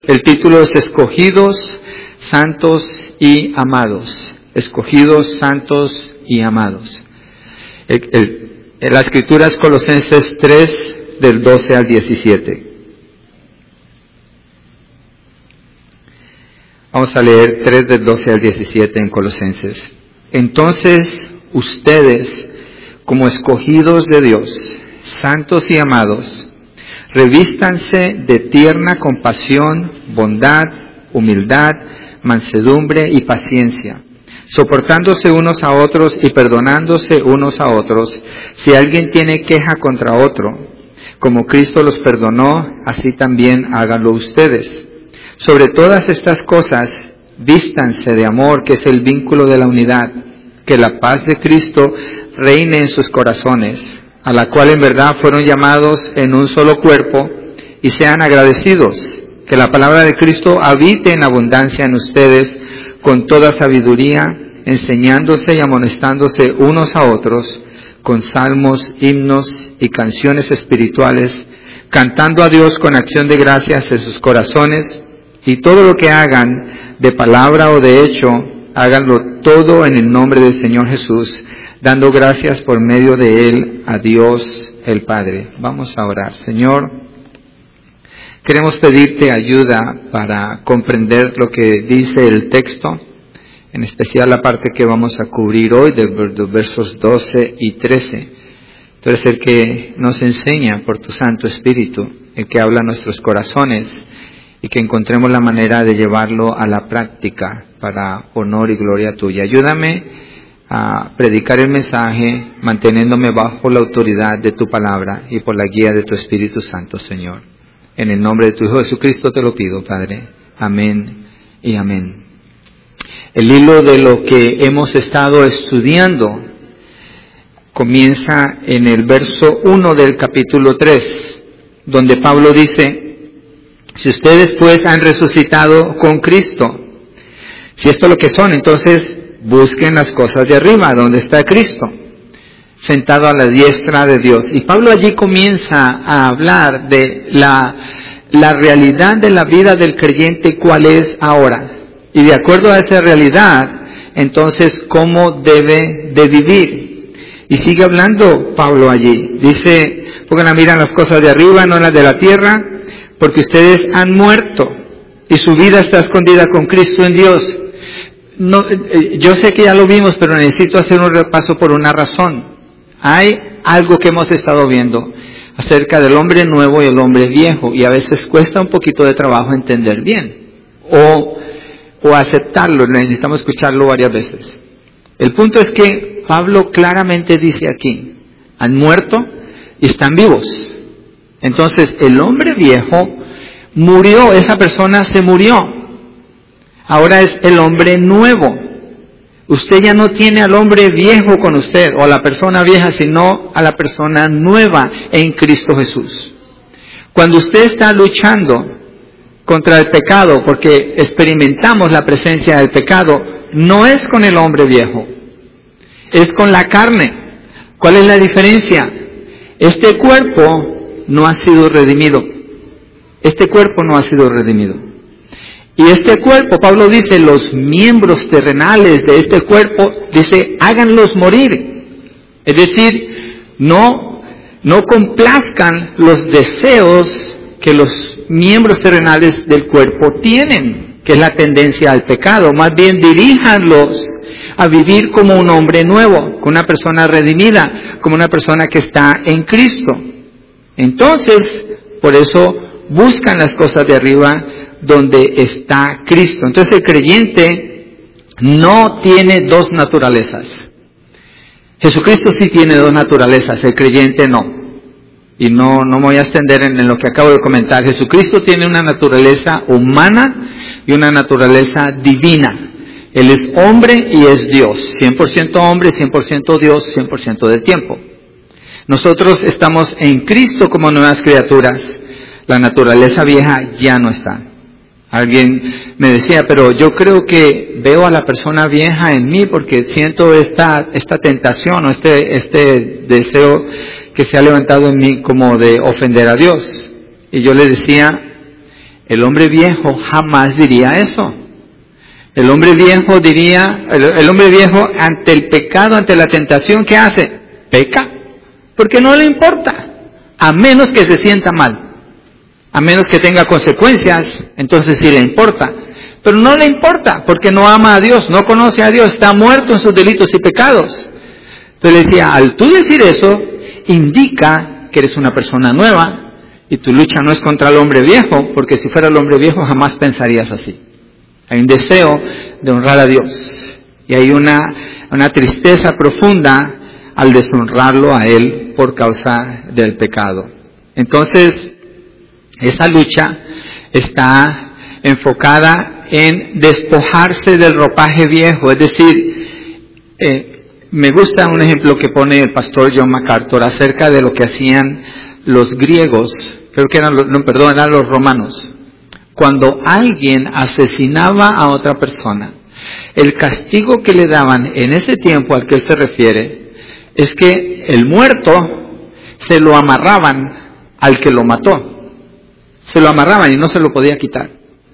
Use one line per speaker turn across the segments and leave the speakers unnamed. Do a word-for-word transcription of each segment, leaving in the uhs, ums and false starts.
El título es Escogidos, Santos y Amados. Escogidos, Santos y Amados. El, el, la escritura es Colosenses tres, del doce al diecisiete. Vamos a leer tres del doce al diecisiete en Colosenses. Entonces, ustedes, como escogidos de Dios, santos y amados, revístanse de tierna compasión, bondad, humildad, mansedumbre y paciencia, soportándose unos a otros y perdonándose unos a otros, si alguien tiene queja contra otro. Como Cristo los perdonó, así también háganlo ustedes. Sobre todas estas cosas, vístanse de amor, que es el vínculo de la unidad, que la paz de Cristo reine en sus corazones, a la cual en verdad fueron llamados en un solo cuerpo, y sean agradecidos. Que la palabra de Cristo habite en abundancia en ustedes, con toda sabiduría, enseñándose y amonestándose unos a otros, con salmos, himnos y canciones espirituales, cantando a Dios con acción de gracias en sus corazones, y todo lo que hagan, de palabra o de hecho, háganlo todo en el nombre del Señor Jesús, dando gracias por medio de Él a Dios el Padre. Vamos a orar. Señor, queremos pedirte ayuda para comprender lo que dice el texto, en especial la parte que vamos a cubrir hoy de los versos doce y trece. Tú eres el que nos enseña por tu Santo Espíritu, el que habla a nuestros corazones, y que encontremos la manera de llevarlo a la práctica para honor y gloria tuya. Ayúdame a predicar el mensaje, manteniéndome bajo la autoridad de tu palabra y por la guía de tu Espíritu Santo, Señor. En el nombre de tu Hijo Jesucristo te lo pido, Padre. Amén y amén. El hilo de lo que hemos estado estudiando comienza en el verso uno del capítulo tres, donde Pablo dice: si ustedes pues han resucitado con Cristo, si esto es lo que son, entonces busquen las cosas de arriba, donde está Cristo, sentado a la diestra de Dios. Y Pablo allí comienza a hablar de la, la realidad de la vida del creyente, cuál es ahora. Y de acuerdo a esa realidad, entonces, ¿cómo debe de vivir? Y sigue hablando Pablo allí. Dice, pongan la mira en las cosas de arriba, no en las de la tierra, porque ustedes han muerto y su vida está escondida con Cristo en Dios. No, yo sé que ya lo vimos, pero necesito hacer un repaso por una razón. Hay algo que hemos estado viendo acerca del hombre nuevo y el hombre viejo, y a veces cuesta un poquito de trabajo entender bien o, o aceptarlo. Necesitamos escucharlo varias veces. El punto es que Pablo claramente dice aquí: han muerto y están vivos. Entonces el hombre viejo murió, esa persona se murió. Ahora es el hombre nuevo. Usted ya no tiene al hombre viejo con usted, o a la persona vieja, sino a la persona nueva en Cristo Jesús. Cuando usted está luchando contra el pecado, porque experimentamos la presencia del pecado, no es con el hombre viejo, es con la carne. ¿Cuál es la diferencia? Este cuerpo no ha sido redimido. Este cuerpo no ha sido redimido. Y este cuerpo, Pablo dice, los miembros terrenales de este cuerpo, dice, háganlos morir. Es decir, no, no complazcan los deseos que los miembros terrenales del cuerpo tienen, que es la tendencia al pecado. Más bien diríjanlos a vivir como un hombre nuevo, como una persona redimida, como una persona que está en Cristo. Entonces, por eso buscan las cosas de arriba, donde está Cristo. Entonces el creyente no tiene dos naturalezas. Jesucristo sí tiene dos naturalezas, el creyente no. Y no, no me voy a extender en, en lo que acabo de comentar. Jesucristo tiene una naturaleza humana y una naturaleza divina. Él es hombre y es Dios. cien por ciento hombre, cien por ciento Dios, cien por ciento del tiempo. Nosotros estamos en Cristo como nuevas criaturas. La naturaleza vieja ya no está. Alguien me decía, pero yo creo que veo a la persona vieja en mí porque siento esta, esta tentación o este, este deseo que se ha levantado en mí como de ofender a Dios. Y yo le decía, El hombre viejo jamás diría eso. El hombre viejo diría, el, el hombre viejo ante el pecado, ante la tentación, ¿qué hace? Peca. Porque no le importa. A menos que se sienta mal. A menos que tenga consecuencias, entonces sí le importa. Pero no le importa, porque no ama a Dios, no conoce a Dios, está muerto en sus delitos y pecados. Entonces le decía, al tú decir eso, indica que eres una persona nueva, y tu lucha no es contra el hombre viejo, porque si fuera el hombre viejo jamás pensarías así. Hay un deseo de honrar a Dios, y hay una, una tristeza profunda al deshonrarlo a Él por causa del pecado. Entonces, esa lucha está enfocada en despojarse del ropaje viejo, es decir, eh, me gusta un ejemplo que pone el pastor John MacArthur acerca de lo que hacían los griegos, creo que eran los, no, perdón, eran los romanos. Cuando alguien asesinaba a otra persona, el castigo que le daban en ese tiempo al que él se refiere, es que el muerto se lo amarraban al que lo mató. Se lo amarraban y no se lo podía quitar.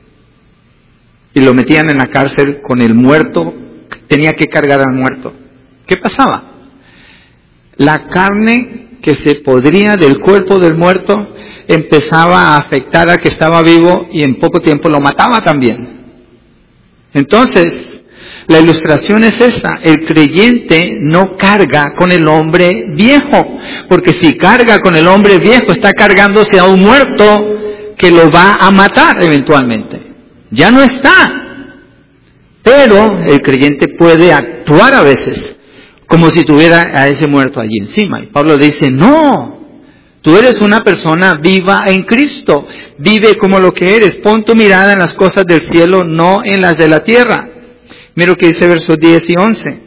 Y lo metían en la cárcel con el muerto, tenía que cargar al muerto. ¿Qué pasaba? La carne que se podría del cuerpo del muerto empezaba a afectar al que estaba vivo y en poco tiempo lo mataba también. Entonces, la ilustración es esta: el creyente no carga con el hombre viejo, porque si carga con el hombre viejo está cargándose a un muerto que lo va a matar eventualmente. Ya no está. Pero el creyente puede actuar a veces como si tuviera a ese muerto allí encima. Y Pablo dice, no, tú eres una persona viva en Cristo. Vive como lo que eres. Pon tu mirada en las cosas del cielo, no en las de la tierra. Mira lo que dice versos diez y once.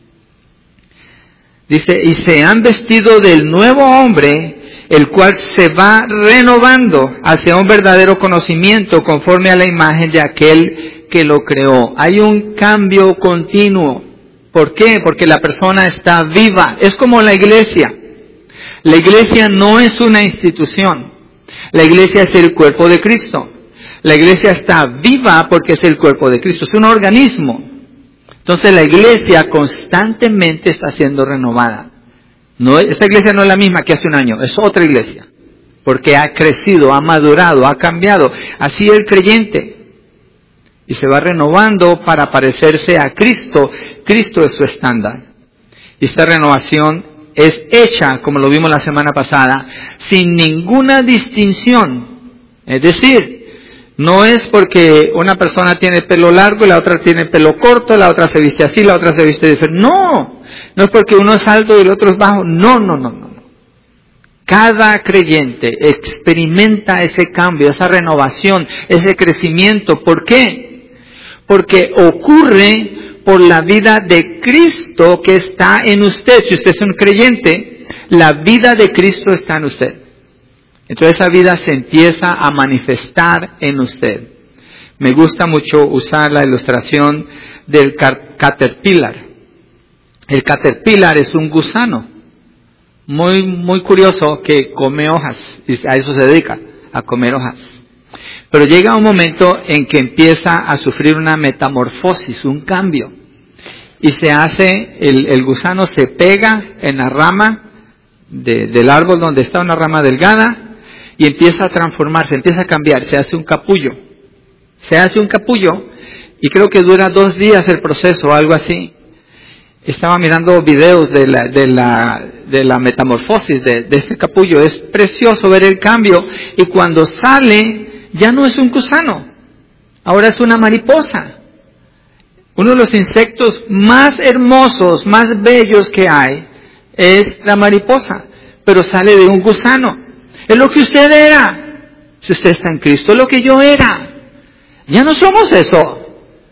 Dice, y se han vestido del nuevo hombre, el cual se va renovando hacia un verdadero conocimiento conforme a la imagen de aquel que lo creó. Hay un cambio continuo. ¿Por qué? Porque la persona está viva. Es como la iglesia. La iglesia no es una institución. La iglesia es el cuerpo de Cristo. La iglesia está viva porque es el cuerpo de Cristo. Es un organismo. Entonces la iglesia constantemente está siendo renovada. No, esta iglesia no es la misma que hace un año, es otra iglesia. Porque ha crecido, ha madurado, ha cambiado. Así el creyente. Y se va renovando para parecerse a Cristo. Cristo es su estándar. Y esta renovación es hecha, como lo vimos la semana pasada, sin ninguna distinción. Es decir, no es porque una persona tiene pelo largo y la otra tiene pelo corto, la otra se viste así, la otra se viste diferente. No, no es porque uno es alto y el otro es bajo. No, no, no, no. Cada creyente experimenta ese cambio, esa renovación, ese crecimiento. ¿Por qué? Porque ocurre por la vida de Cristo que está en usted. Si usted es un creyente, la vida de Cristo está en usted. Entonces esa vida se empieza a manifestar en usted. Me gusta mucho usar la ilustración del caterpillar. El caterpillar es un gusano muy muy curioso que come hojas, y a eso se dedica, a comer hojas. Pero llega un momento en que empieza a sufrir una metamorfosis, un cambio, y se hace, el, el gusano se pega en la rama de, del árbol donde está una rama delgada, y empieza a transformarse, empieza a cambiar, se hace un capullo. Se hace un capullo, y creo que dura dos días el proceso, algo así. Estaba mirando videos de la, de la, de la metamorfosis de, de este capullo. Es precioso ver el cambio, y cuando sale, ya no es un gusano, ahora es una mariposa. Uno de los insectos más hermosos, más bellos que hay, es la mariposa, pero sale de un gusano. Es lo que usted era. Si usted está en Cristo, es lo que yo era. Ya no somos eso.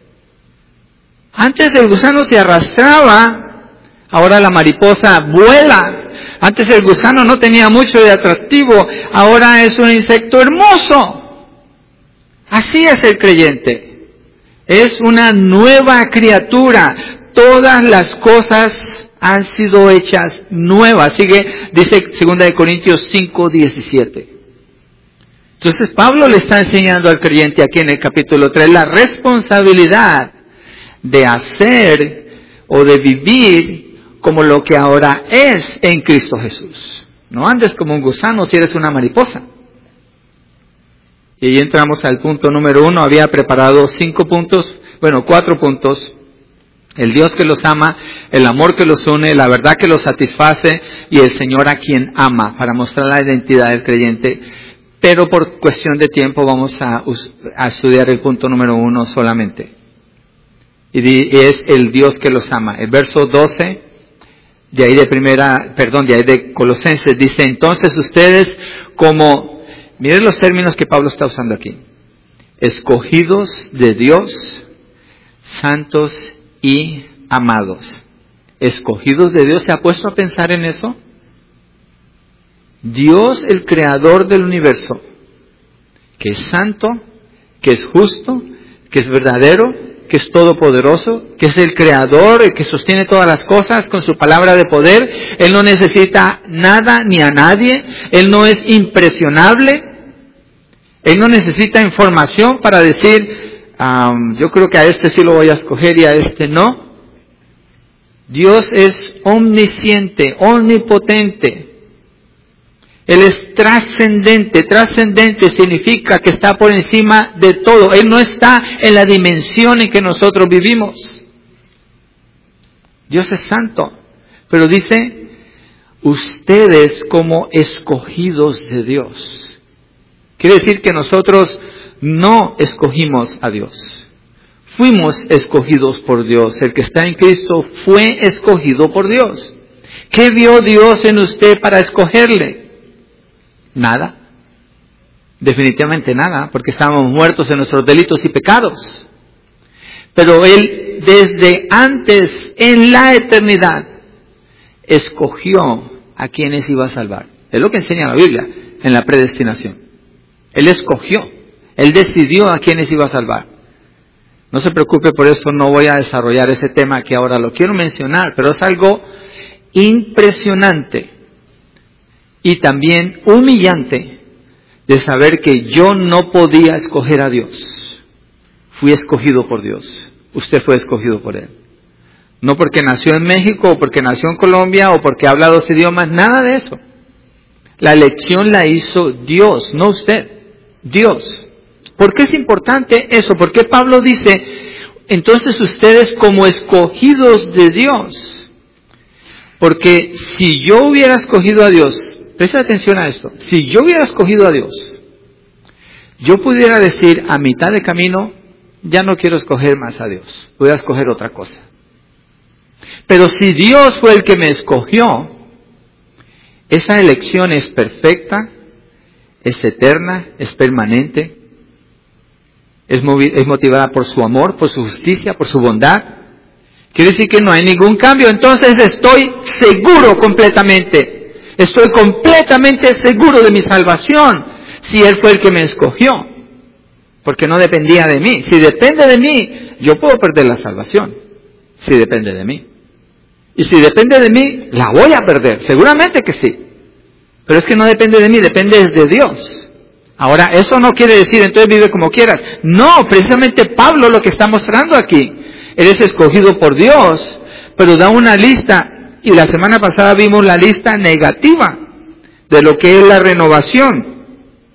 Antes el gusano se arrastraba, ahora la mariposa vuela. Antes el gusano no tenía mucho de atractivo, ahora es un insecto hermoso. Así es el creyente. Es una nueva criatura. Todas las cosas han sido hechas nuevas. Sigue, dice segunda de Corintios cinco diecisiete. Entonces Pablo le está enseñando al creyente aquí en el capítulo tres la responsabilidad de hacer o de vivir como lo que ahora es en Cristo Jesús. No andes como un gusano si eres una mariposa. Y ahí entramos al punto número uno. Había preparado cinco puntos, bueno, cuatro puntos. El Dios que los ama, el amor que los une, la verdad que los satisface y el Señor a quien ama, para mostrar la identidad del creyente. Pero por cuestión de tiempo vamos a, a estudiar el punto número uno solamente. Y es el Dios que los ama. El verso doce, de ahí de primera, perdón, de ahí de Colosenses, dice, entonces ustedes como, miren los términos que Pablo está usando aquí. Escogidos de Dios, santos y amados. Escogidos de Dios, ¿se ha puesto a pensar en eso? Dios, el creador del universo, que es santo, que es justo, que es verdadero, que es todopoderoso, que es el creador, el que sostiene todas las cosas con su palabra de poder. Él no necesita nada ni a nadie. Él no es impresionable. Él no necesita información para decir, Um, yo creo que a este sí lo voy a escoger y a este no. Dios es omnisciente, omnipotente. Él es trascendente. Trascendente significa que está por encima de todo. Él no está en la dimensión en que nosotros vivimos. Dios es santo. Pero dice, ustedes como escogidos de Dios. Quiere decir que nosotros no escogimos a Dios. Fuimos escogidos por Dios. El que está en Cristo fue escogido por Dios. ¿Qué vio Dios en usted para escogerle? Nada. Definitivamente nada, porque estábamos muertos en nuestros delitos y pecados. Pero Él, desde antes, en la eternidad, escogió a quienes iba a salvar. Es lo que enseña la Biblia en la predestinación. Él escogió. Él decidió a quienes iba a salvar. No se preocupe, por eso no voy a desarrollar ese tema que ahora lo quiero mencionar, pero es algo impresionante y también humillante de saber que yo no podía escoger a Dios. Fui escogido por Dios. Usted fue escogido por Él. No porque nació en México, o porque nació en Colombia, o porque habla dos idiomas, nada de eso. La elección la hizo Dios, no usted. Dios. ¿Por qué es importante eso? Porque Pablo dice, entonces ustedes como escogidos de Dios. Porque si yo hubiera escogido a Dios, presta atención a esto, si yo hubiera escogido a Dios, yo pudiera decir a mitad de camino, ya no quiero escoger más a Dios, voy a escoger otra cosa. Pero si Dios fue el que me escogió, esa elección es perfecta, es eterna, es permanente. Es motivada por su amor, por su justicia, por su bondad. Quiere decir que no hay ningún cambio. Entonces estoy seguro completamente. Estoy completamente seguro de mi salvación. Si Él fue el que me escogió. Porque no dependía de mí. Si depende de mí, yo puedo perder la salvación. Si depende de mí. Y si depende de mí, la voy a perder. Seguramente que sí. Pero es que no depende de mí, depende de Dios. Ahora, eso no quiere decir, entonces vive como quieras. No, precisamente Pablo lo que está mostrando aquí. Eres escogido por Dios, pero da una lista. Y la semana pasada vimos la lista negativa de lo que es la renovación.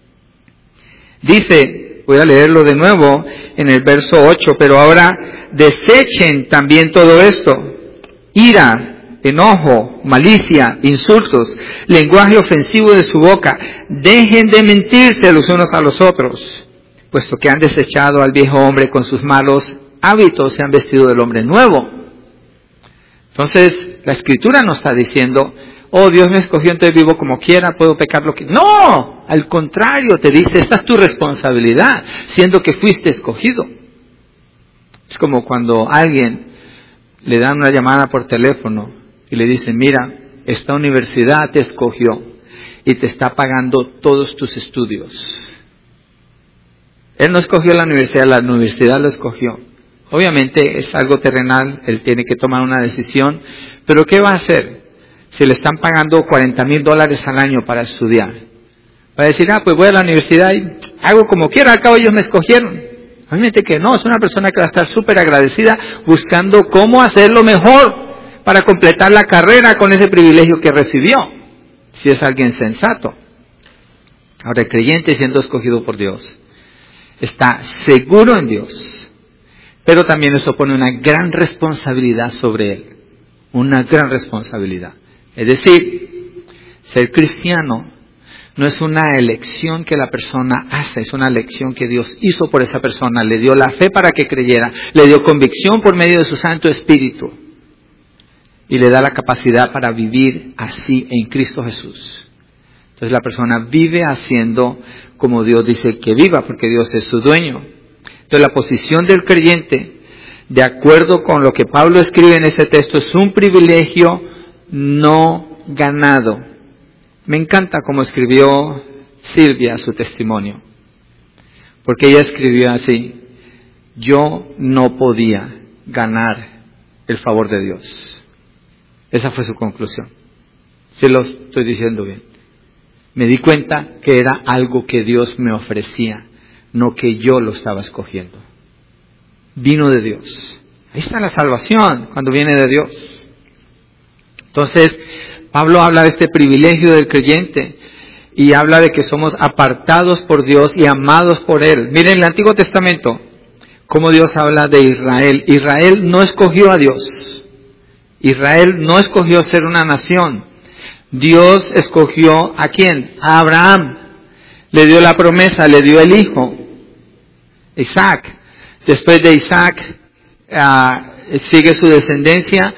Dice, voy a leerlo de nuevo en el verso ocho, pero ahora desechen también todo esto. Ira, enojo, malicia, insultos, lenguaje ofensivo de su boca. Dejen de mentirse los unos a los otros, puesto que han desechado al viejo hombre con sus malos hábitos, se han vestido del hombre nuevo. Entonces, la Escritura no está diciendo, oh, Dios me escogió, entonces vivo como quiera, puedo pecar lo que... No, al contrario, te dice, esta es tu responsabilidad, siendo que fuiste escogido. Es como cuando a alguien le dan una llamada por teléfono y le dicen, mira, esta universidad te escogió y te está pagando todos tus estudios. Él no escogió la universidad, la universidad lo escogió. Obviamente es algo terrenal, él tiene que tomar una decisión, pero ¿qué va a hacer si le están pagando cuarenta mil dólares al año para estudiar? Va a decir, ah, pues voy a la universidad y hago como quiera, al cabo ellos me escogieron. Obviamente que no, es una persona que va a estar súper agradecida buscando cómo hacerlo mejor para completar la carrera con ese privilegio que recibió, si es alguien sensato. Ahora, el creyente, siendo escogido por Dios, está seguro en Dios, pero también eso pone una gran responsabilidad sobre él, una gran responsabilidad. Es decir, ser cristiano no es una elección que la persona hace, es una elección que Dios hizo por esa persona, le dio la fe para que creyera, le dio convicción por medio de su Santo Espíritu y le da la capacidad para vivir así en Cristo Jesús. Entonces la persona vive haciendo como Dios dice que viva, porque Dios es su dueño. Entonces la posición del creyente, de acuerdo con lo que Pablo escribe en ese texto, es un privilegio no ganado. Me encanta cómo escribió Silvia su testimonio, porque ella escribió así: yo no podía ganar el favor de Dios. Esa fue su conclusión. Si lo estoy diciendo bien. Me di cuenta que era algo que Dios me ofrecía, no que yo lo estaba escogiendo. Vino de Dios. Ahí está la salvación, cuando viene de Dios. Entonces, Pablo habla de este privilegio del creyente y habla de que somos apartados por Dios y amados por Él. Miren el Antiguo Testamento, cómo Dios habla de Israel. Israel no escogió a Dios. Israel no escogió ser una nación. Dios escogió ¿a quién? A Abraham. Le dio la promesa, le dio el hijo, Isaac. Después de Isaac uh, sigue su descendencia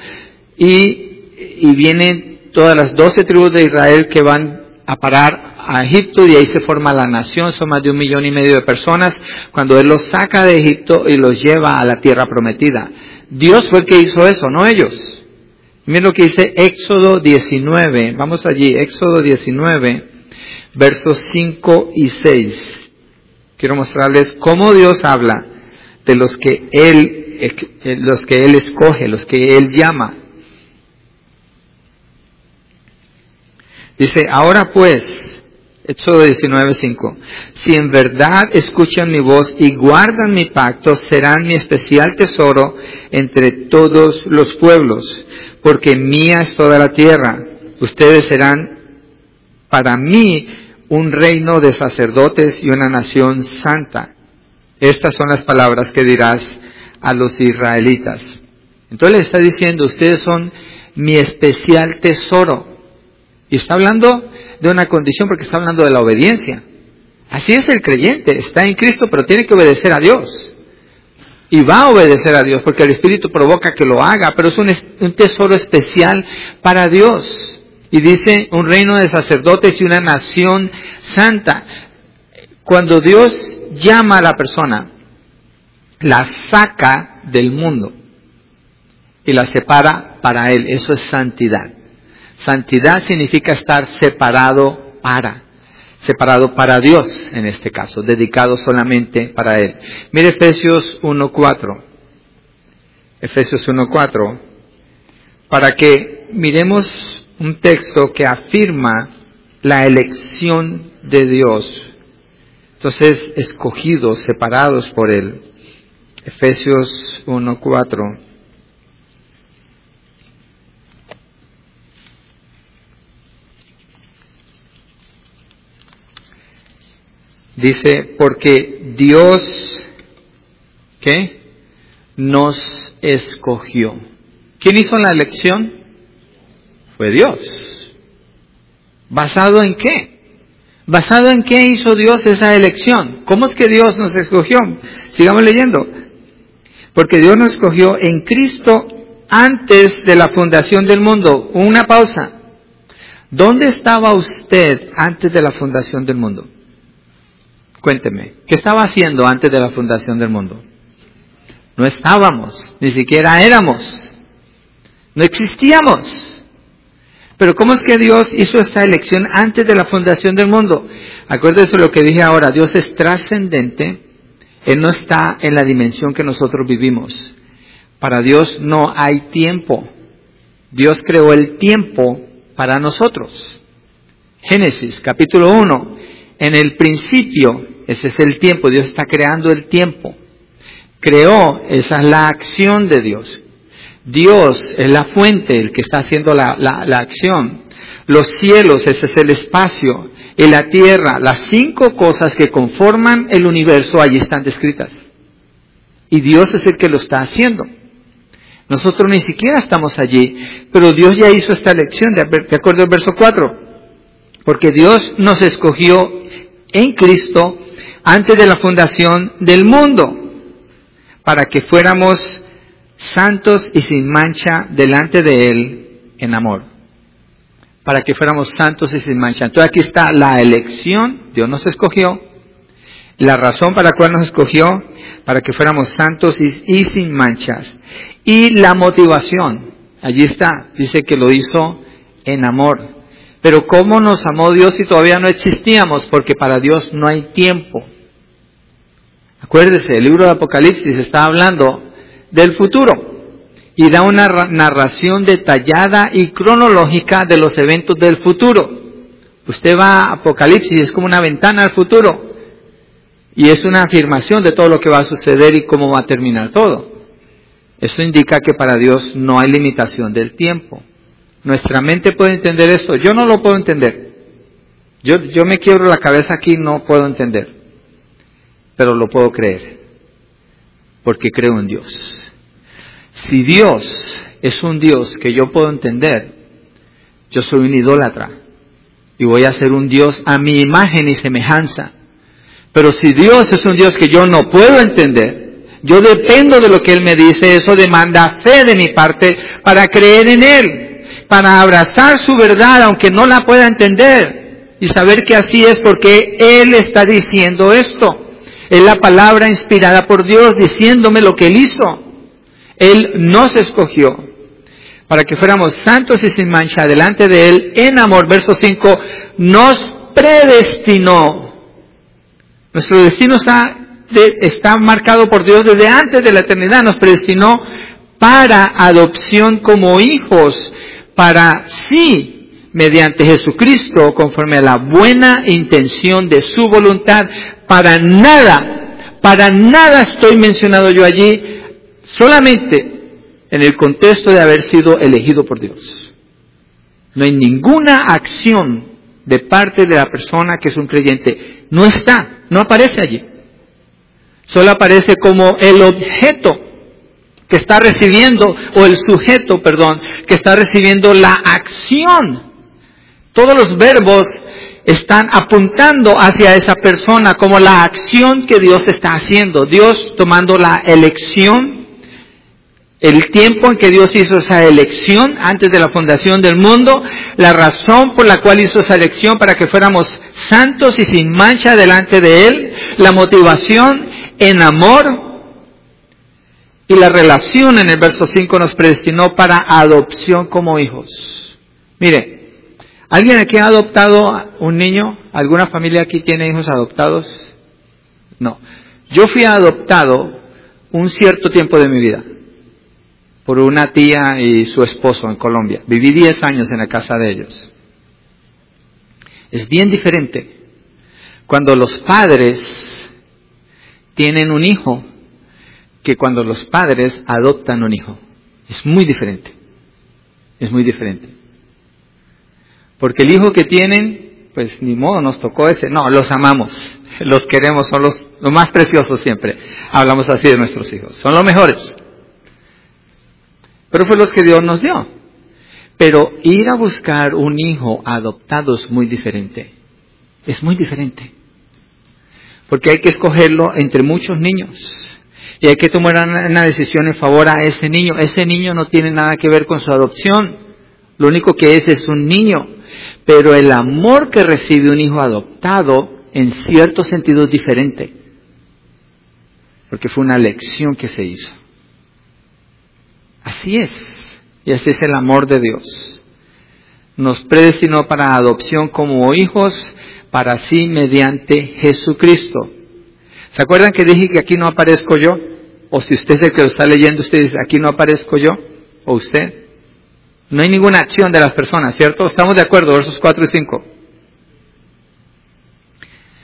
y, y vienen todas las doce tribus de Israel que van a parar a Egipto y ahí se forma la nación. Son más de un millón y medio de personas cuando Él los saca de Egipto y los lleva a la tierra prometida. Dios fue el que hizo eso, no ellos. Miren lo que dice Éxodo diecinueve. Vamos allí, Éxodo diecinueve, versos cinco y seis. Quiero mostrarles cómo Dios habla de los que Él, los que Él escoge, los que Él llama. Dice, ahora pues, Éxodo diecinueve, cinco. Si en verdad escuchan mi voz y guardan mi pacto, serán mi especial tesoro entre todos los pueblos, porque mía es toda la tierra. Ustedes serán para mí un reino de sacerdotes y una nación santa. Estas son las palabras que dirás a los israelitas. Entonces le está diciendo, ustedes son mi especial tesoro. Y está hablando de una condición porque está hablando de la obediencia. Así es el creyente, está en Cristo, pero tiene que obedecer a Dios. Y va a obedecer a Dios porque el Espíritu provoca que lo haga, pero es un, un tesoro especial para Dios. Y dice, un reino de sacerdotes y una nación santa. Cuando Dios llama a la persona, la saca del mundo y la separa para Él. Eso es santidad. Santidad significa estar separado para, separado para Dios en este caso, dedicado solamente para Él. Mire Efesios uno cuatro. Efesios uno cuatro. Para que miremos un texto que afirma la elección de Dios. Entonces, escogidos, separados por Él. Efesios uno cuatro. Dice, porque Dios, ¿qué? Nos escogió. ¿Quién hizo la elección? Fue Dios. ¿Basado en qué? ¿Basado en qué hizo Dios esa elección? ¿Cómo es que Dios nos escogió? Sigamos leyendo. Porque Dios nos escogió en Cristo antes de la fundación del mundo. Una pausa. ¿Dónde estaba usted antes de la fundación del mundo? Cuénteme, ¿qué estaba haciendo antes de la fundación del mundo? No estábamos, ni siquiera éramos, no existíamos. Pero ¿cómo es que Dios hizo esta elección antes de la fundación del mundo? Acuérdense lo que dije ahora, Dios es trascendente, Él no está en la dimensión que nosotros vivimos. Para Dios no hay tiempo, Dios creó el tiempo para nosotros. Génesis capítulo uno. En el principio, ese es el tiempo, Dios está creando el tiempo. Creó, esa es la acción de Dios. Dios es la fuente, el que está haciendo la, la, la acción. Los cielos, ese es el espacio. Y la tierra, las cinco cosas que conforman el universo, allí están descritas. Y Dios es el que lo está haciendo. Nosotros ni siquiera estamos allí, pero Dios ya hizo esta elección, de, de acuerdo al verso cuatro. Porque Dios nos escogió en Cristo antes de la fundación del mundo, para que fuéramos santos y sin mancha delante de Él en amor. Para que fuéramos santos y sin mancha. Entonces aquí está la elección, Dios nos escogió, la razón para la cual nos escogió, para que fuéramos santos y, y sin manchas. Y la motivación, allí está, dice que lo hizo en amor. Pero ¿cómo nos amó Dios si todavía no existíamos? Porque para Dios no hay tiempo. Acuérdese, el libro de Apocalipsis está hablando del futuro y da una narración detallada y cronológica de los eventos del futuro. Usted va a Apocalipsis, es como una ventana al futuro y es una afirmación de todo lo que va a suceder y cómo va a terminar todo. Eso indica que para Dios no hay limitación del tiempo. Nuestra mente puede entender esto, yo no lo puedo entender. Yo, yo me quiebro la cabeza aquí, no puedo entender. Pero lo puedo creer, porque creo en Dios. Si Dios es un Dios que yo puedo entender, yo soy un idólatra y voy a ser un Dios a mi imagen y semejanza. Pero si Dios es un Dios que yo no puedo entender, yo dependo de lo que Él me dice, eso demanda fe de mi parte para creer en Él, para abrazar su verdad aunque no la pueda entender y saber que así es porque Él está diciendo esto. Es la palabra inspirada por Dios diciéndome lo que Él hizo. Él nos escogió para que fuéramos santos y sin mancha delante de Él en amor. Verso cinco, nos predestinó. Nuestro destino está, de, está marcado por Dios desde antes de la eternidad. Nos predestinó para adopción como hijos, para sí, mediante Jesucristo, conforme a la buena intención de su voluntad. Para nada, para nada estoy mencionado yo allí, solamente en el contexto de haber sido elegido por Dios. No hay ninguna acción de parte de la persona que es un creyente. No está, no aparece allí. Solo aparece como el objeto que está recibiendo, o el sujeto, perdón, que está recibiendo la acción. Todos los verbos están apuntando hacia esa persona como la acción que Dios está haciendo. Dios tomando la elección, el tiempo en que Dios hizo esa elección antes de la fundación del mundo, la razón por la cual hizo esa elección para que fuéramos santos y sin mancha delante de Él, la motivación en amor y la relación en el verso cinco nos predestinó para adopción como hijos. Mire, ¿alguien aquí ha adoptado un niño? ¿Alguna familia aquí tiene hijos adoptados? No. Yo fui adoptado un cierto tiempo de mi vida por una tía y su esposo en Colombia. Viví diez años en la casa de ellos. Es bien diferente cuando los padres tienen un hijo que cuando los padres adoptan un hijo. Es muy diferente. Es muy diferente. Porque el hijo que tienen, pues ni modo, nos tocó ese. No, los amamos, los queremos, son los, los más preciosos siempre. Hablamos así de nuestros hijos, son los mejores. Pero fue los que Dios nos dio. Pero ir a buscar un hijo adoptado es muy diferente. Es muy diferente. Porque hay que escogerlo entre muchos niños. Y hay que tomar una decisión en favor a ese niño. Ese niño no tiene nada que ver con su adopción. Lo único que es es un niño. Pero el amor que recibe un hijo adoptado, en cierto sentido, es diferente. Porque fue una elección que se hizo. Así es. Y así es el amor de Dios. Nos predestinó para adopción como hijos, para sí mediante Jesucristo. ¿Se acuerdan que dije que aquí no aparezco yo? O si usted es el que lo está leyendo, usted dice, aquí no aparezco yo, o usted. No hay ninguna acción de las personas, ¿cierto? Estamos de acuerdo, versos cuatro y cinco.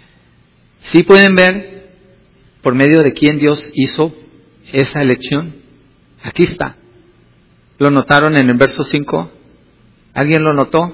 ¿Sí pueden ver por medio de quién Dios hizo esa elección? Aquí está. ¿Lo notaron en el verso cinco? ¿Alguien lo notó?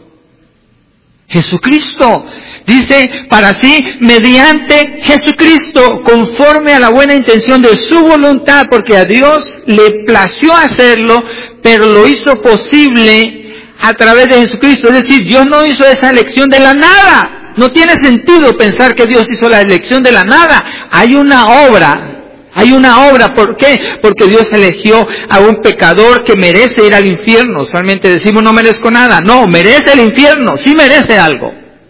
Jesucristo. Dice, para sí, mediante Jesucristo, conforme a la buena intención de su voluntad, porque a Dios le plació hacerlo, pero lo hizo posible a través de Jesucristo. Es decir, Dios no hizo esa elección de la nada. No tiene sentido pensar que Dios hizo la elección de la nada. Hay una obra. Hay una obra. ¿Por qué? Porque Dios eligió a un pecador que merece ir al infierno. Usualmente decimos no merezco nada. No, merece el infierno. Sí merece algo.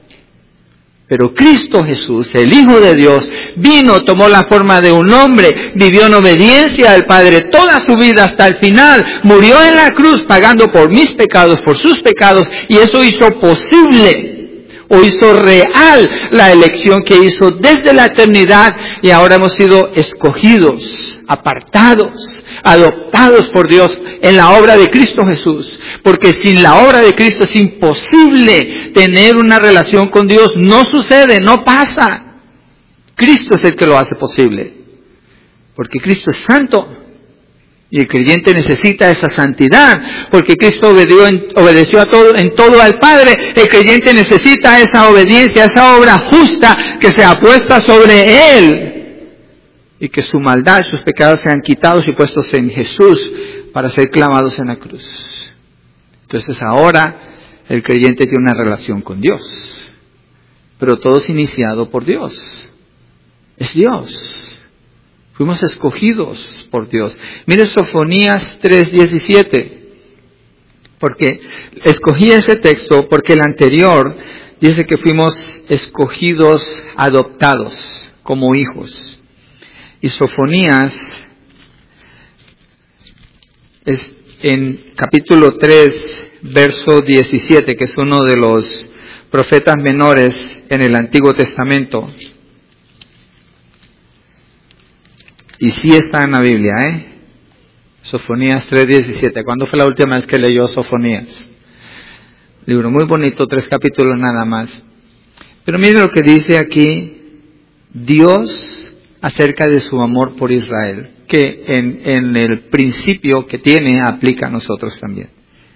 Pero Cristo Jesús, el Hijo de Dios, vino, tomó la forma de un hombre, vivió en obediencia al Padre toda su vida hasta el final, murió en la cruz pagando por mis pecados, por sus pecados, y eso hizo posible, o hizo real la elección que hizo desde la eternidad, y ahora hemos sido escogidos, apartados, adoptados por Dios en la obra de Cristo Jesús, porque sin la obra de Cristo es imposible tener una relación con Dios. No sucede, no pasa. Cristo es el que lo hace posible, porque Cristo es santo y el creyente necesita esa santidad, porque Cristo obedeció, en, obedeció a todo, en todo al Padre. El creyente necesita esa obediencia, esa obra justa que sea puesta sobre él, y que su maldad, sus pecados sean quitados y puestos en Jesús para ser clavados en la cruz. Entonces ahora el creyente tiene una relación con Dios, pero todo es iniciado por Dios. Es Dios. Fuimos escogidos por Dios. Mire Sofonías tres diecisiete, porque escogí ese texto porque el anterior dice que fuimos escogidos, adoptados como hijos. Y Sofonías, es en capítulo tres, verso diecisiete, que es uno de los profetas menores en el Antiguo Testamento. Y sí está en la Biblia, ¿eh? Sofonías tres diecisiete. ¿Cuándo fue la última vez que leyó Sofonías? Libro muy bonito, tres capítulos nada más. Pero mire lo que dice aquí Dios acerca de su amor por Israel, que en, en el principio que tiene aplica a nosotros también.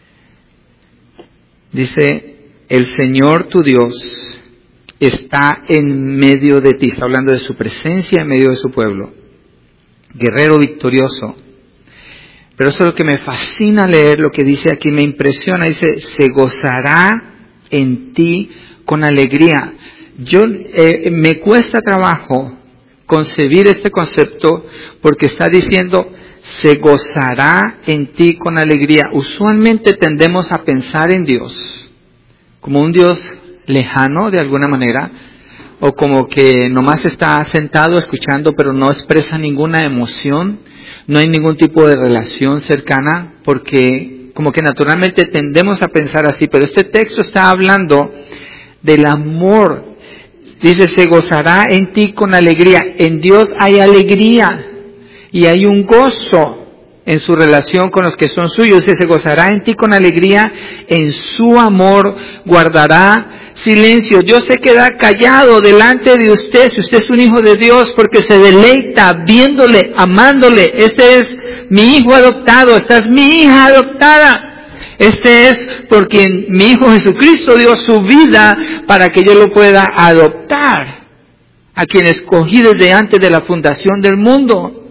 Dice, el Señor tu Dios está en medio de ti, está hablando de su presencia en medio de su pueblo, guerrero victorioso. Pero eso es lo que me fascina leer, lo que dice aquí, me impresiona, dice, se gozará en ti con alegría. Yo, eh, me cuesta trabajo concebir este concepto porque está diciendo se gozará en ti con alegría. Usualmente tendemos a pensar en Dios como un Dios lejano de alguna manera, o como que nomás está sentado escuchando pero no expresa ninguna emoción, no hay ningún tipo de relación cercana, porque como que naturalmente tendemos a pensar así. Pero este texto está hablando del amor. Dice, se gozará en ti con alegría. En Dios hay alegría y hay un gozo en su relación con los que son suyos. Dice, se gozará en ti con alegría, en su amor guardará silencio. Dios se queda callado delante de usted, si usted es un hijo de Dios, porque se deleita viéndole, amándole. Este es mi hijo adoptado, esta es mi hija adoptada. Este es por quien mi Hijo Jesucristo dio su vida para que yo lo pueda adoptar, a quien escogí desde antes de la fundación del mundo.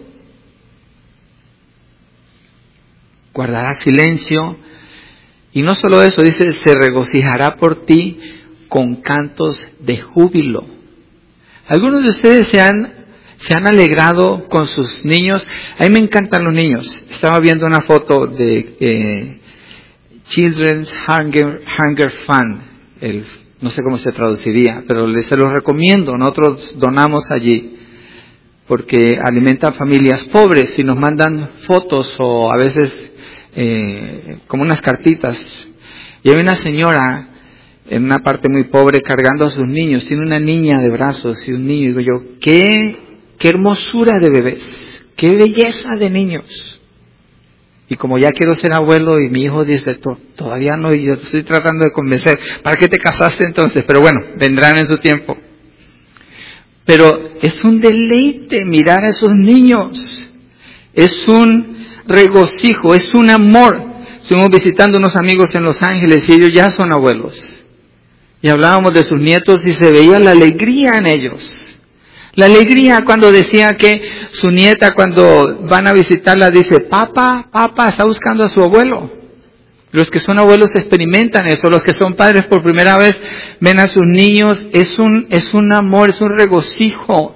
Guardará silencio, y no solo eso, dice, se regocijará por ti con cantos de júbilo. Algunos de ustedes se han, se han alegrado con sus niños. A mí me encantan los niños. Estaba viendo una foto de eh, Children's Hunger, Hunger Fund, el, no sé cómo se traduciría, pero les se los recomiendo. Nosotros donamos allí porque alimentan familias pobres y nos mandan fotos o a veces eh, como unas cartitas. Y hay una señora en una parte muy pobre cargando a sus niños, tiene una niña de brazos y un niño, y digo yo, qué, qué hermosura de bebés, qué belleza de niños. Y como ya quiero ser abuelo y mi hijo dice, todavía no, y yo estoy tratando de convencer, ¿para qué te casaste entonces? Pero bueno, vendrán en su tiempo. Pero es un deleite mirar a esos niños. Es un regocijo, es un amor. Estuvimos visitando unos amigos en Los Ángeles y ellos ya son abuelos. Y hablábamos de sus nietos y se veía la alegría en ellos. La alegría cuando decía que su nieta cuando van a visitarla dice, papá, papá, está buscando a su abuelo. Los que son abuelos experimentan eso, los que son padres por primera vez ven a sus niños, es un, es un amor, es un regocijo.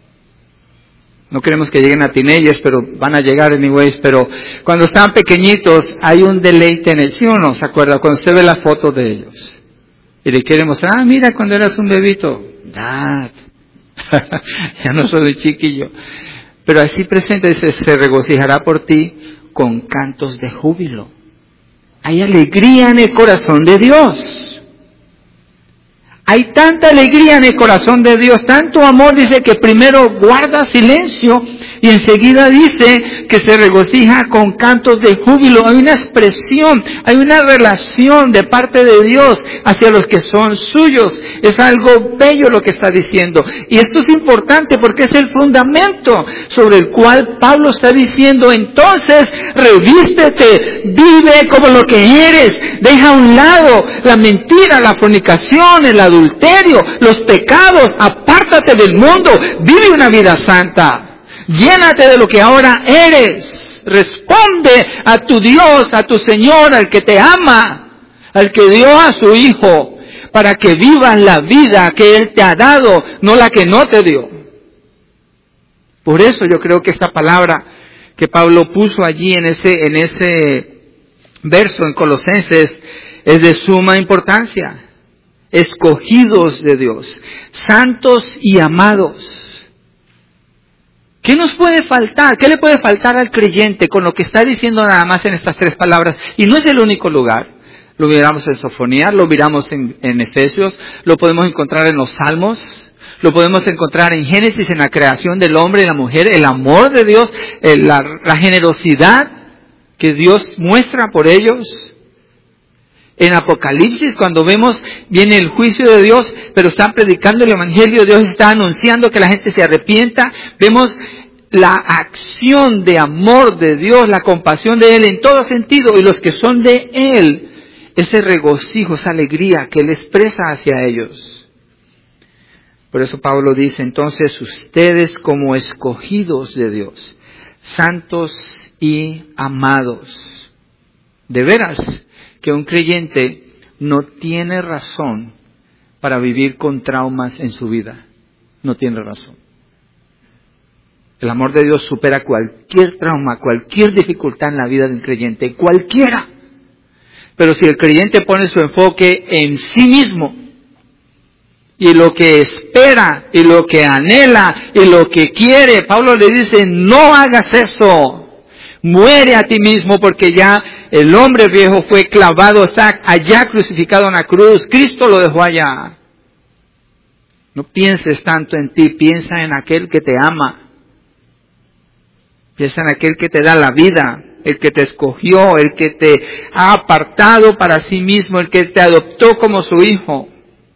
No queremos que lleguen a teenagers, pero van a llegar anyways, pero cuando están pequeñitos hay un deleite en el, ¿sí o no? ¿Se acuerda? Cuando se ve la foto de ellos. Y le quiere mostrar, ah, mira cuando eras un bebito. Dad, ya no soy un chiquillo. Pero así presente dice, se regocijará por ti con cantos de júbilo. Hay alegría en el corazón de Dios. Hay tanta alegría en el corazón de Dios, tanto amor, dice que primero guarda silencio y enseguida dice que se regocija con cantos de júbilo. Hay una expresión, hay una relación de parte de Dios hacia los que son suyos. Es algo bello lo que está diciendo. Y esto es importante porque es el fundamento sobre el cual Pablo está diciendo, entonces revístete, vive como lo que eres, deja a un lado la mentira, la fornicación, el adulterio, los pecados, apártate del mundo, vive una vida santa. Llénate de lo que ahora eres. Responde a tu Dios, a tu Señor, al que te ama, al que dio a su Hijo, para que vivas la vida que Él te ha dado, no la que no te dio. Por eso yo creo que esta palabra que Pablo puso allí en ese, en ese verso en Colosenses es de suma importancia. Escogidos de Dios, santos y amados. ¿Qué nos puede faltar? ¿Qué le puede faltar al creyente con lo que está diciendo nada más en estas tres palabras? Y no es el único lugar. Lo miramos en Sofonías, lo miramos en, en Efesios, lo podemos encontrar en los Salmos, lo podemos encontrar en Génesis, en la creación del hombre y la mujer, el amor de Dios, la, la generosidad que Dios muestra por ellos. En Apocalipsis, cuando vemos, viene el juicio de Dios, pero están predicando el Evangelio, Dios está anunciando que la gente se arrepienta. Vemos la acción de amor de Dios, la compasión de Él en todo sentido, y los que son de Él, ese regocijo, esa alegría que Él expresa hacia ellos. Por eso Pablo dice, entonces, ustedes como escogidos de Dios, santos y amados. De veras, que un creyente no tiene razón para vivir con traumas en su vida. No tiene razón. El amor de Dios supera cualquier trauma, cualquier dificultad en la vida de un creyente, cualquiera. Pero si el creyente pone su enfoque en sí mismo, y lo que espera, y lo que anhela, y lo que quiere, Pablo le dice, no hagas eso. Muere a ti mismo porque ya el hombre viejo fue clavado, está allá crucificado en la cruz. Cristo lo dejó allá. No pienses tanto en ti, piensa en aquel que te ama. Piensa en aquel que te da la vida, el que te escogió, el que te ha apartado para sí mismo, el que te adoptó como su hijo.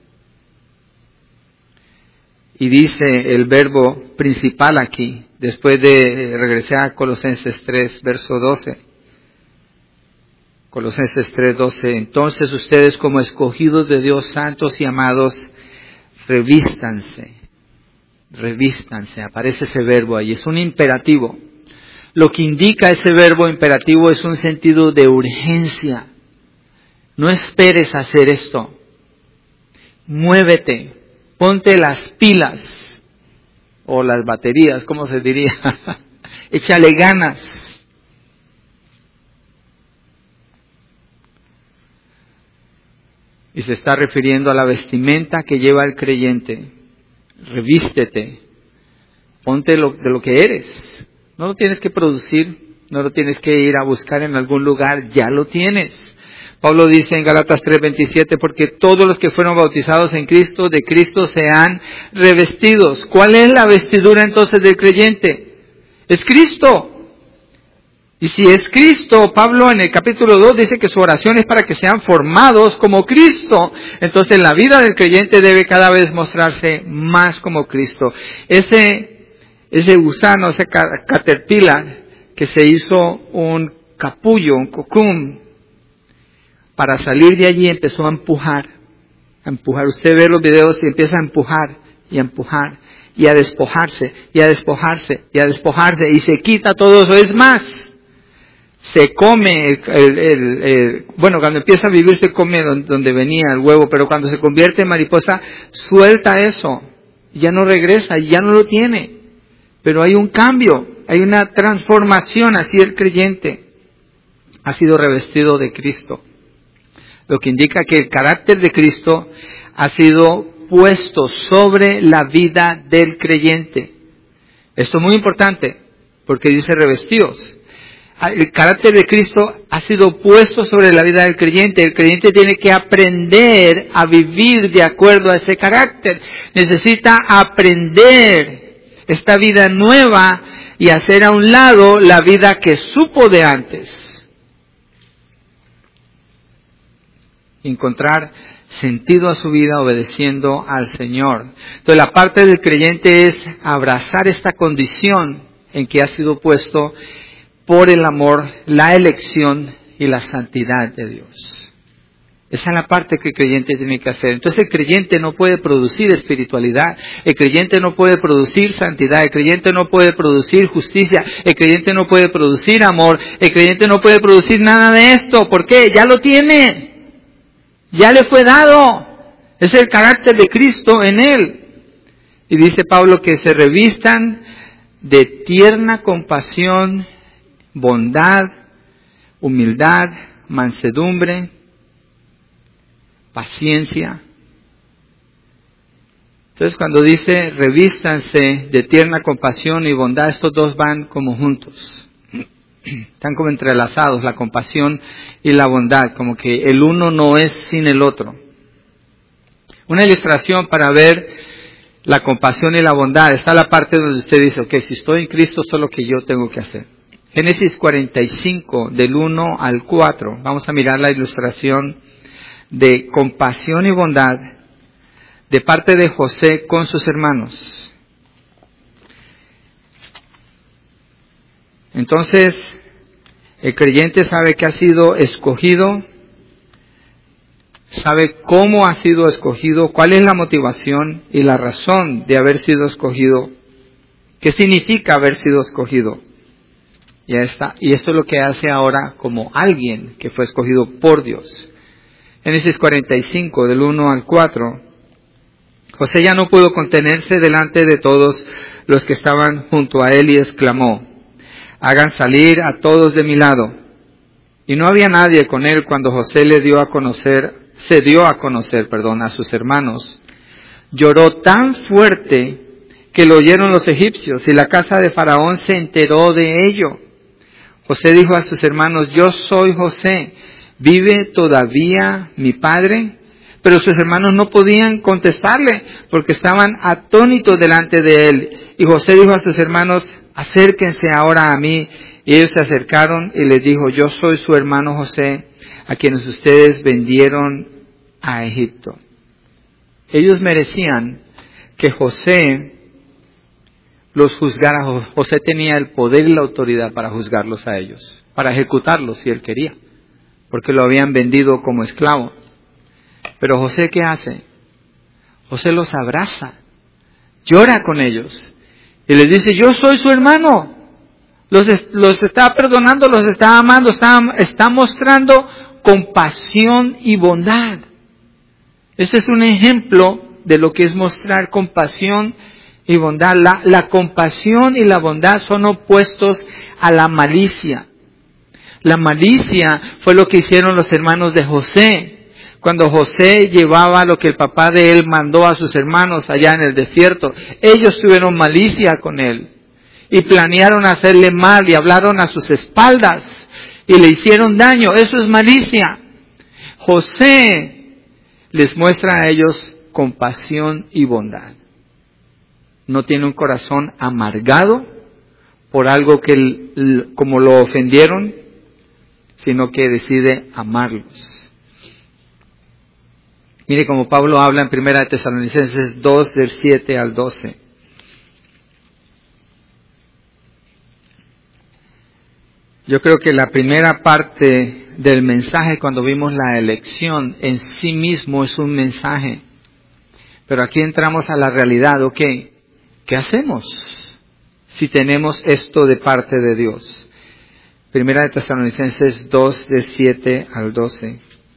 Y dice el verbo principal aquí, después de regresar a Colosenses tres, verso doce. Colosenses tres, doce. Entonces ustedes como escogidos de Dios, santos y amados, revístanse. Revístanse. Aparece ese verbo ahí. Es un imperativo. Lo que indica ese verbo imperativo es un sentido de urgencia. No esperes hacer esto. Muévete. Ponte las pilas, o las baterías, ¿cómo se diría? Échale ganas. Y se está refiriendo a la vestimenta que lleva el creyente. Revístete. Ponte lo, de lo que eres. No lo tienes que producir, no lo tienes que ir a buscar en algún lugar, ya lo tienes. Pablo dice en Gálatas tres veintisiete, porque todos los que fueron bautizados en Cristo, de Cristo se han revestidos. ¿Cuál es la vestidura entonces del creyente? Es Cristo. Y si es Cristo, Pablo en el capítulo dos dice que su oración es para que sean formados como Cristo. Entonces la vida del creyente debe cada vez mostrarse más como Cristo. Ese, ese gusano, ese caterpillar que se hizo un capullo, un cocoon, para salir de allí empezó a empujar, a empujar. Usted ve los videos y empieza a empujar y a empujar y a despojarse y a despojarse y a despojarse y se quita todo eso. Es más, se come, el, el, el, el, bueno, cuando empieza a vivir se come donde, donde venía el huevo, pero cuando se convierte en mariposa, suelta eso, ya no regresa, ya no lo tiene. Pero hay un cambio, hay una transformación, así el creyente ha sido revestido de Cristo. Lo que indica que el carácter de Cristo ha sido puesto sobre la vida del creyente. Esto es muy importante, porque dice revestidos. El carácter de Cristo ha sido puesto sobre la vida del creyente. El creyente tiene que aprender a vivir de acuerdo a ese carácter. Necesita aprender esta vida nueva y hacer a un lado la vida que supo de antes. Encontrar sentido a su vida obedeciendo al Señor. Entonces la parte del creyente es abrazar esta condición en que ha sido puesto por el amor, la elección y la santidad de Dios. Esa es la parte que el creyente tiene que hacer. Entonces el creyente no puede producir espiritualidad, el creyente no puede producir santidad, el creyente no puede producir justicia, el creyente no puede producir amor, el creyente no puede producir nada de esto. ¿Por qué? Ya lo tiene, ya le fue dado. Es el carácter de Cristo en él. Y dice Pablo que se revistan de tierna compasión, bondad, humildad, mansedumbre, paciencia. Entonces cuando dice revístanse de tierna compasión y bondad, estos dos van como juntos. Están como entrelazados, la compasión y la bondad, como que el uno no es sin el otro. Una ilustración para ver la compasión y la bondad, está la parte donde usted dice, ok, si estoy en Cristo, esto es lo que yo tengo que hacer. Génesis cuarenta y cinco, del uno al cuatro. Vamos a mirar la ilustración de compasión y bondad de parte de José con sus hermanos. Entonces, el creyente sabe que ha sido escogido, sabe cómo ha sido escogido, cuál es la motivación y la razón de haber sido escogido, qué significa haber sido escogido. Ya está. Y esto es lo que hace ahora como alguien que fue escogido por Dios. Génesis cuarenta y cinco, del uno al cuatro. José ya no pudo contenerse delante de todos los que estaban junto a él y exclamó, hagan salir a todos de mi lado. Y no había nadie con él cuando José le dio a conocer, se dio a conocer, perdón, a sus hermanos. Lloró tan fuerte que lo oyeron los egipcios y la casa de Faraón se enteró de ello. José dijo a sus hermanos, yo soy José, ¿vive todavía mi padre? Pero sus hermanos no podían contestarle porque estaban atónitos delante de él. Y José dijo a sus hermanos, acérquense ahora a mí. Y ellos se acercaron y les dijo, yo soy su hermano José, a quienes ustedes vendieron a Egipto. Ellos merecían que José los juzgara. José tenía el poder y la autoridad para juzgarlos a ellos, para ejecutarlos si él quería, porque lo habían vendido como esclavo. Pero José, ¿qué hace? José los abraza, llora con ellos y les dice, yo soy su hermano. Los, los está perdonando, los está amando, está, está mostrando compasión y bondad. Ese es un ejemplo de lo que es mostrar compasión y bondad. La, la compasión y la bondad son opuestos a la malicia. La malicia fue lo que hicieron los hermanos de José. Cuando José llevaba lo que el papá de él mandó a sus hermanos allá en el desierto, ellos tuvieron malicia con él y planearon hacerle mal y hablaron a sus espaldas y le hicieron daño. Eso es malicia. José les muestra a ellos compasión y bondad. No tiene un corazón amargado por algo que como lo ofendieron, sino que decide amarlos. Mire como Pablo habla en Primera de Tesalonicenses dos, del siete al doce. Yo creo que la primera parte del mensaje, cuando vimos la elección, en sí mismo es un mensaje. Pero aquí entramos a la realidad, ¿ok? ¿Qué hacemos si tenemos esto de parte de Dios? Primera de Tesalonicenses dos, de siete al doce.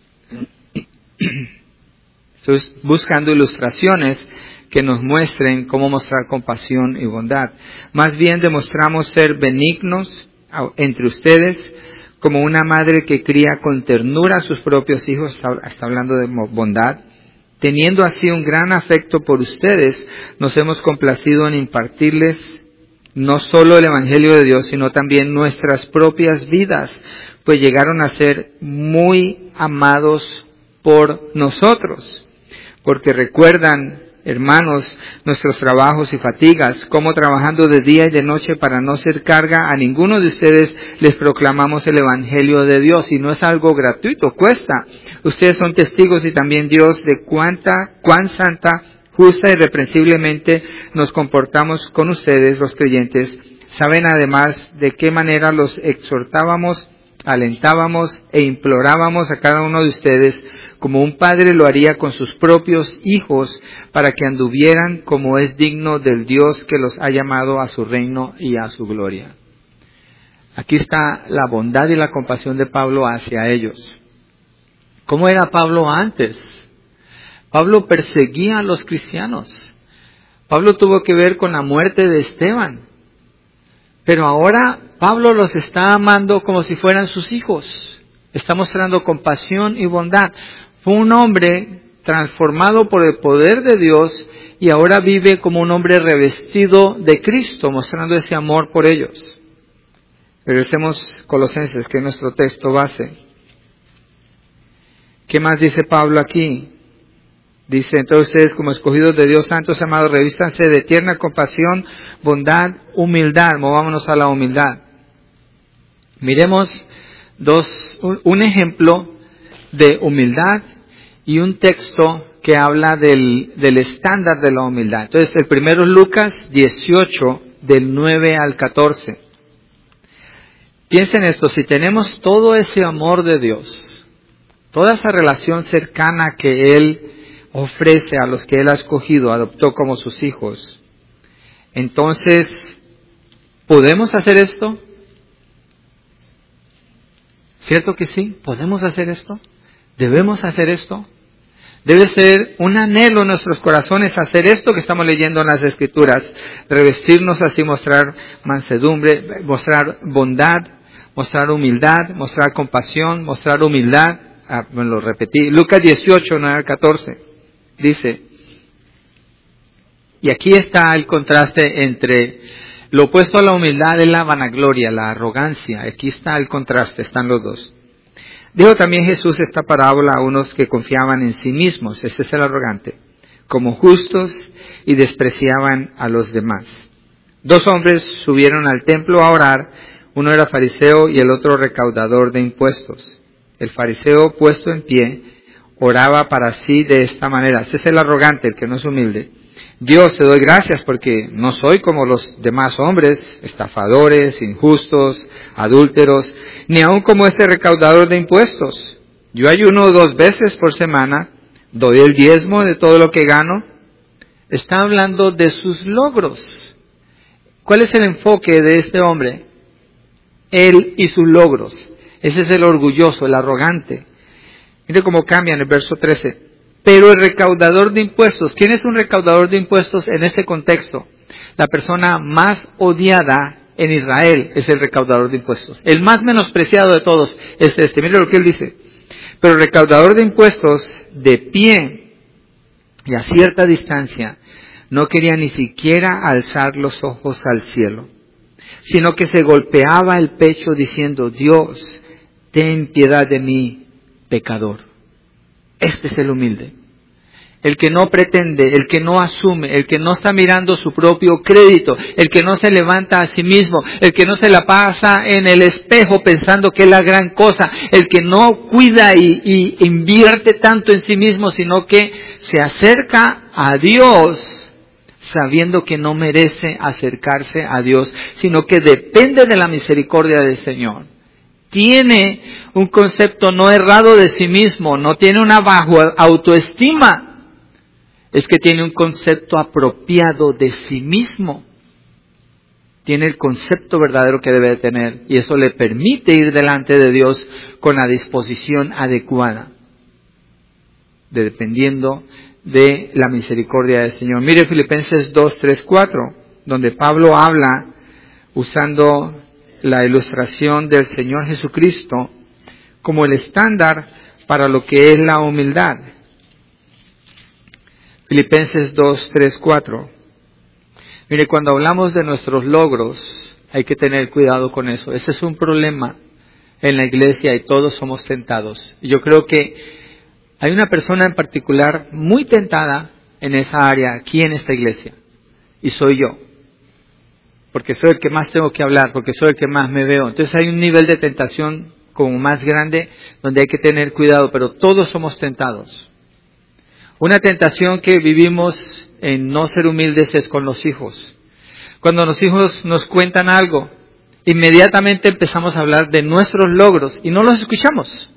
Estoy buscando ilustraciones que nos muestren cómo mostrar compasión y bondad. Más bien demostramos ser benignos entre ustedes, como una madre que cría con ternura a sus propios hijos, está, está hablando de bondad. Teniendo así un gran afecto por ustedes, nos hemos complacido en impartirles no solo el Evangelio de Dios, sino también nuestras propias vidas, pues llegaron a ser muy amados por nosotros. Porque recuerdan, hermanos, nuestros trabajos y fatigas, como trabajando de día y de noche para no ser carga a ninguno de ustedes, les proclamamos el Evangelio de Dios. Y no es algo gratuito, cuesta. Ustedes son testigos y también Dios de cuánta, cuán santa, justa y irreprensiblemente nos comportamos con ustedes, los creyentes. Saben además de qué manera los exhortábamos, alentábamos e implorábamos a cada uno de ustedes, como un padre lo haría con sus propios hijos, para que anduvieran como es digno del Dios que los ha llamado a su reino y a su gloria. Aquí está la bondad y la compasión de Pablo hacia ellos. ¿Cómo era Pablo antes? Pablo perseguía a los cristianos. Pablo tuvo que ver con la muerte de Esteban. Pero ahora Pablo los está amando como si fueran sus hijos. Está mostrando compasión y bondad. Fue un hombre transformado por el poder de Dios y ahora vive como un hombre revestido de Cristo, mostrando ese amor por ellos. Regresemos a Colosenses, que es nuestro texto base. ¿Qué más dice Pablo aquí? Dice, entonces ustedes como escogidos de Dios, santos amados, revístanse de tierna compasión, bondad, humildad. Movámonos a la humildad. Miremos dos, un, un ejemplo de humildad y un texto que habla del, del estándar de la humildad. Entonces, el primero es Lucas dieciocho, del nueve al catorce. Piensen esto, si tenemos todo ese amor de Dios, toda esa relación cercana que Él ofrece a los que Él ha escogido, adoptó como sus hijos, entonces, ¿podemos hacer esto? ¿Cierto que sí? ¿Podemos hacer esto? ¿Debemos hacer esto? Debe ser un anhelo en nuestros corazones hacer esto que estamos leyendo en las Escrituras, revestirnos así, mostrar mansedumbre, mostrar bondad, mostrar humildad, mostrar compasión, mostrar humildad. Ah, me lo repetí. Lucas dieciocho, nueve al catorce. Dice, y aquí está el contraste entre lo opuesto a la humildad es la vanagloria, la arrogancia. Aquí está el contraste, están los dos. Dijo también Jesús esta parábola a unos que confiaban en sí mismos, este es el arrogante, como justos y despreciaban a los demás. Dos hombres subieron al templo a orar, uno era fariseo y el otro recaudador de impuestos. El fariseo, puesto en pie, oraba para sí de esta manera. Este es el arrogante, el que no es humilde. Dios, te doy gracias porque no soy como los demás hombres, estafadores, injustos, adúlteros, ni aun como este recaudador de impuestos. Yo ayuno dos veces por semana, doy el diezmo de todo lo que gano. Está hablando de sus logros. ¿Cuál es el enfoque de este hombre? Él y sus logros. Ese es el orgulloso, el arrogante. Mire cómo cambia en el verso trece. Pero el recaudador de impuestos, ¿quién es un recaudador de impuestos en este contexto? La persona más odiada en Israel es el recaudador de impuestos. El más menospreciado de todos es este. Mire lo que él dice. Pero el recaudador de impuestos, de pie y a cierta distancia, no quería ni siquiera alzar los ojos al cielo, sino que se golpeaba el pecho diciendo, Dios, ten piedad de mí, pecador. Este es el humilde. el que no pretende, el que no asume, el que no está mirando su propio crédito, el que no se levanta a sí mismo, el que no se la pasa en el espejo pensando que es la gran cosa, el que no cuida y, y invierte tanto en sí mismo, sino que se acerca a Dios sabiendo que no merece acercarse a Dios, sino que depende de la misericordia del Señor. Tiene un concepto no errado de sí mismo, no tiene una baja autoestima. Es que tiene un concepto apropiado de sí mismo. Tiene el concepto verdadero que debe tener. Y eso le permite ir delante de Dios con la disposición adecuada. De, dependiendo de la misericordia del Señor. Mire Filipenses dos, tres, cuatro. Donde Pablo habla usando la ilustración del Señor Jesucristo como el estándar para lo que es la humildad. Filipenses dos, tres, cuatro. Mire, cuando hablamos de nuestros logros, hay que tener cuidado con eso. Ese es un problema en la iglesia y todos somos tentados. Y yo creo que hay una persona en particular muy tentada en esa área, aquí en esta iglesia. Y soy yo. Porque soy el que más tengo que hablar, porque soy el que más me veo. Entonces hay un nivel de tentación como más grande donde hay que tener cuidado, pero todos somos tentados. Una tentación que vivimos en no ser humildes es con los hijos. Cuando los hijos nos cuentan algo, inmediatamente empezamos a hablar de nuestros logros y no los escuchamos.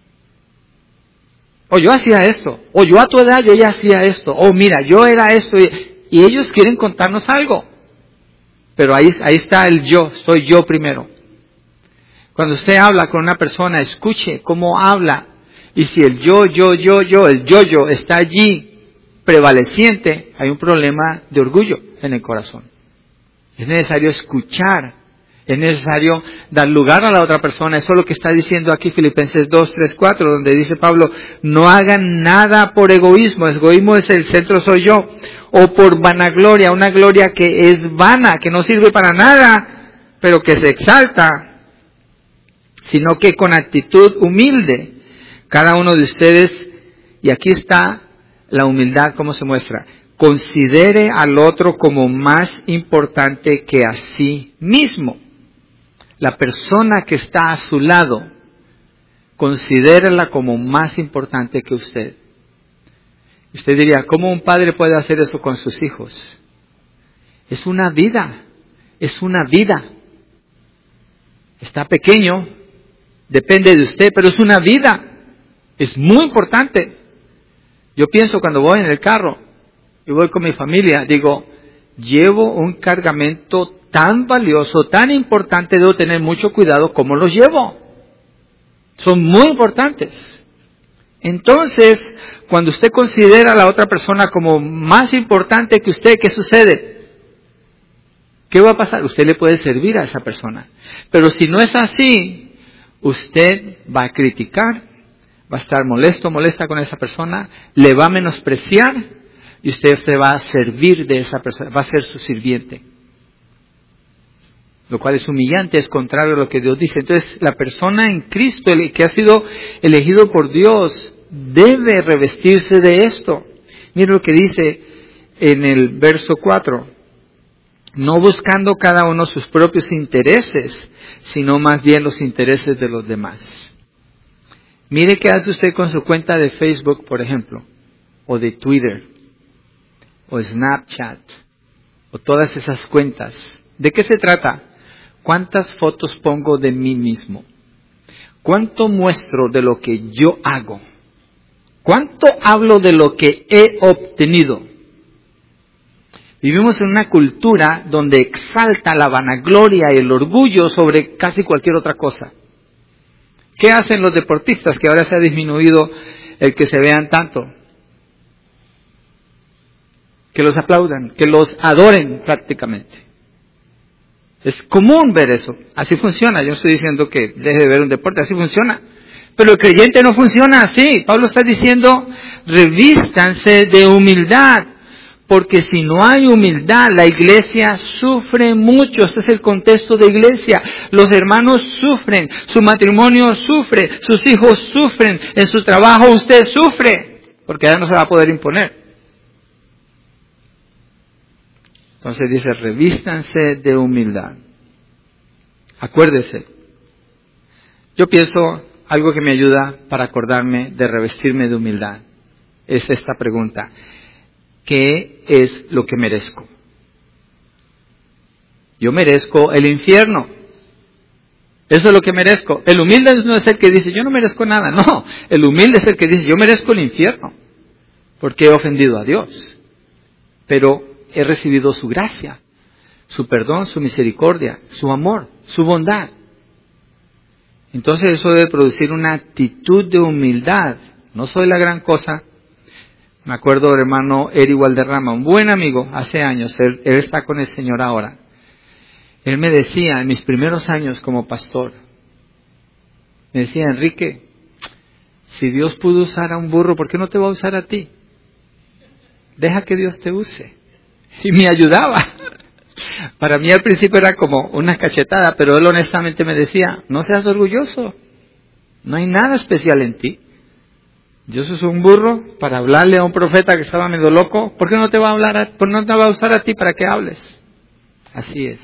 O yo hacía esto, o yo a tu edad yo ya hacía esto, o mira, yo era esto, y, y ellos quieren contarnos algo. Pero ahí, ahí está el yo, soy yo primero. Cuando usted habla con una persona, escuche cómo habla. Y si el yo, yo, yo, yo, el yo, yo está allí prevaleciente, hay un problema de orgullo en el corazón. Es necesario escuchar, es necesario dar lugar a la otra persona. Eso es lo que está diciendo aquí Filipenses dos, tres, cuatro, donde dice Pablo, no hagan nada por egoísmo. El egoísmo es el centro, soy yo. O por vanagloria, una gloria que es vana, que no sirve para nada, pero que se exalta, sino que con actitud humilde. Cada uno de ustedes, y aquí está la humildad, ¿cómo se muestra? Considere al otro como más importante que a sí mismo. La persona que está a su lado, considérela como más importante que usted. Usted diría, ¿cómo un padre puede hacer eso con sus hijos? Es una vida, es una vida. Está pequeño, depende de usted, pero es una vida. Es muy importante. Yo pienso cuando voy en el carro y voy con mi familia, digo, llevo un cargamento tan valioso, tan importante, debo tener mucho cuidado cómo los llevo. Son muy importantes. Entonces, cuando usted considera a la otra persona como más importante que usted, ¿qué sucede? ¿Qué va a pasar? Usted le puede servir a esa persona. Pero si no es así, usted va a criticar, va a estar molesto, molesta con esa persona, le va a menospreciar y usted se va a servir de esa persona, va a ser su sirviente. Lo cual es humillante, es contrario a lo que Dios dice. Entonces, la persona en Cristo, el que ha sido elegido por Dios, debe revestirse de esto. Mira lo que dice en el verso cuatro. No buscando cada uno sus propios intereses, sino más bien los intereses de los demás. Mire qué hace usted con su cuenta de Facebook, por ejemplo, o de Twitter, o Snapchat, o todas esas cuentas. ¿De qué se trata? ¿Cuántas fotos pongo de mí mismo? ¿Cuánto muestro de lo que yo hago? ¿Cuánto hablo de lo que he obtenido? Vivimos en una cultura donde exalta la vanagloria y el orgullo sobre casi cualquier otra cosa. ¿Qué hacen los deportistas que ahora se ha disminuido el que se vean tanto? Que los aplaudan, que los adoren prácticamente. Es común ver eso. Así funciona. Yo no estoy diciendo que deje de ver un deporte, así funciona. Pero el creyente no funciona así. Pablo está diciendo, revístanse de humildad. Porque si no hay humildad, la iglesia sufre mucho. Este es el contexto de iglesia. Los hermanos sufren, su matrimonio sufre, sus hijos sufren, en su trabajo usted sufre. porque ya no se va a poder imponer. Entonces dice, revístanse de humildad. Acuérdese. Yo pienso, algo que me ayuda para acordarme de revestirme de humildad es esta pregunta: ¿qué es lo que merezco? Yo merezco el infierno. Eso es lo que merezco. El humilde no es el que dice, yo no merezco nada. No, el humilde es el que dice, yo merezco el infierno, porque he ofendido a Dios. Pero he recibido su gracia, su perdón, su misericordia, su amor, su bondad. Entonces eso debe producir una actitud de humildad. No soy la gran cosa. Me acuerdo del hermano Eri Valderrama, un buen amigo, hace años, él, él está con el Señor ahora. Él me decía, en mis primeros años como pastor, me decía, Enrique, si Dios pudo usar a un burro, ¿por qué no te va a usar a ti? Deja que Dios te use. Y me ayudaba. Para mí al principio era como una cachetada, pero él honestamente me decía, no seas orgulloso, no hay nada especial en ti. Dios usó un burro para hablarle a un profeta que estaba medio loco, ¿por qué no te va a hablar, a, por no te va a usar a ti para que hables? Así es.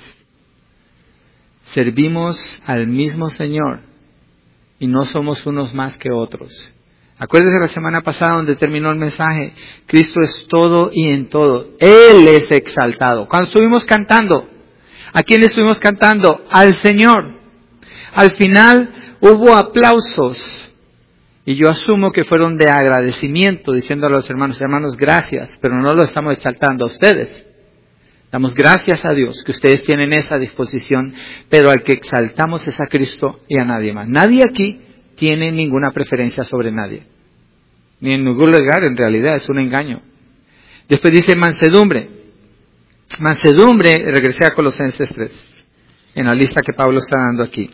Servimos al mismo Señor y no somos unos más que otros. Acuérdese la semana pasada donde terminó el mensaje, Cristo es todo y en todo. Él es exaltado. Cuando estuvimos cantando, ¿a quién estuvimos cantando? Al Señor. Al final hubo aplausos y yo asumo que fueron de agradecimiento, diciendo a los hermanos, hermanos, gracias, pero no lo estamos exaltando a ustedes. Damos gracias a Dios que ustedes tienen esa disposición, pero al que exaltamos es a Cristo y a nadie más. Nadie aquí tiene ninguna preferencia sobre nadie. Ni en ningún lugar, en realidad, es un engaño. Después dice mansedumbre. Mansedumbre, regresé a Colosenses tres, en la lista que Pablo está dando aquí.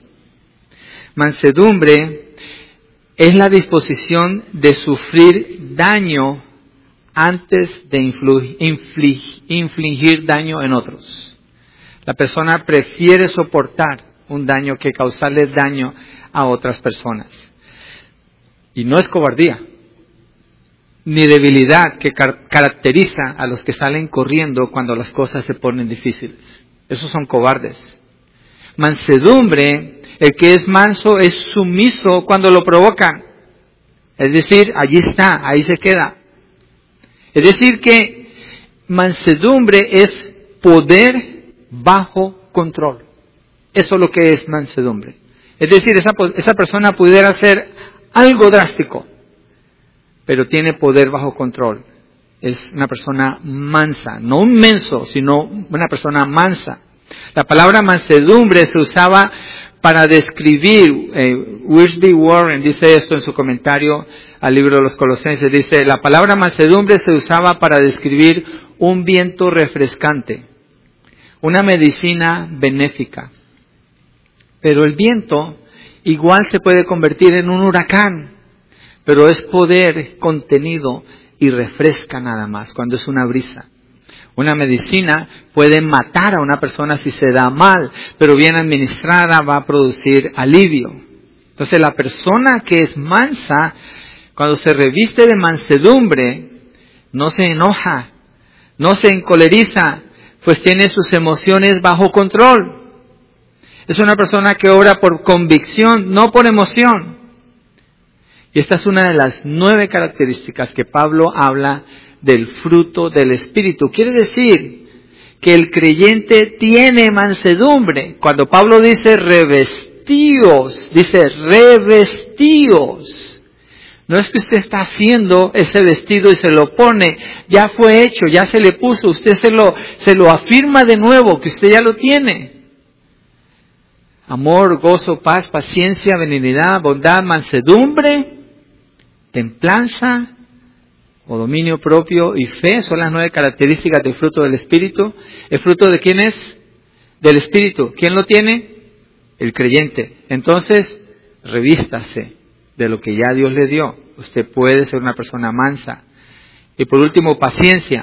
Mansedumbre es la disposición de sufrir daño antes de influir, inflig, infligir daño en otros. La persona prefiere soportar un daño que causarle daño a otras personas. Y no es cobardía, ni debilidad que car- caracteriza a los que salen corriendo cuando las cosas se ponen difíciles. Esos son cobardes. Mansedumbre, el que es manso es sumiso cuando lo provocan. Es decir, allí está, ahí se queda. Es decir que mansedumbre es poder bajo control. Eso es lo que es mansedumbre. Es decir, esa, esa persona pudiera hacer algo drástico, pero tiene poder bajo control. Es una persona mansa, no un menso, sino una persona mansa. La palabra mansedumbre se usaba para describir, eh, Wiersbe Warren dice esto en su comentario al libro de los Colosenses, dice, la palabra mansedumbre se usaba para describir un viento refrescante, una medicina benéfica. Pero el viento igual se puede convertir en un huracán, pero es poder contenido y refresca nada más cuando es una brisa. Una medicina puede matar a una persona si se da mal, pero bien administrada va a producir alivio. Entonces la persona que es mansa, cuando se reviste de mansedumbre, no se enoja, no se encoleriza, pues tiene sus emociones bajo control. Es una persona que obra por convicción, no por emoción. Y esta es una de las nueve características que Pablo habla del fruto del Espíritu. Quiere decir que el creyente tiene mansedumbre. Cuando Pablo dice revestíos, dice revestíos. No es que usted está haciendo ese vestido y se lo pone, ya fue hecho, ya se le puso, usted se lo, se lo afirma de nuevo, que usted ya lo tiene. Amor, gozo, paz, paciencia, benignidad, bondad, mansedumbre, templanza o dominio propio y fe son las nueve características del fruto del Espíritu. ¿El fruto de quién es? Del Espíritu. ¿Quién lo tiene? El creyente. Entonces, revístase de lo que ya Dios le dio. Usted puede ser una persona mansa. Y por último, paciencia.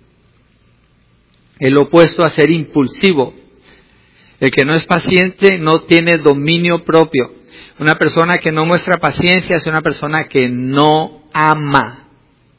El opuesto a ser impulsivo. El que no es paciente no tiene dominio propio. Una persona que no muestra paciencia es una persona que no ama.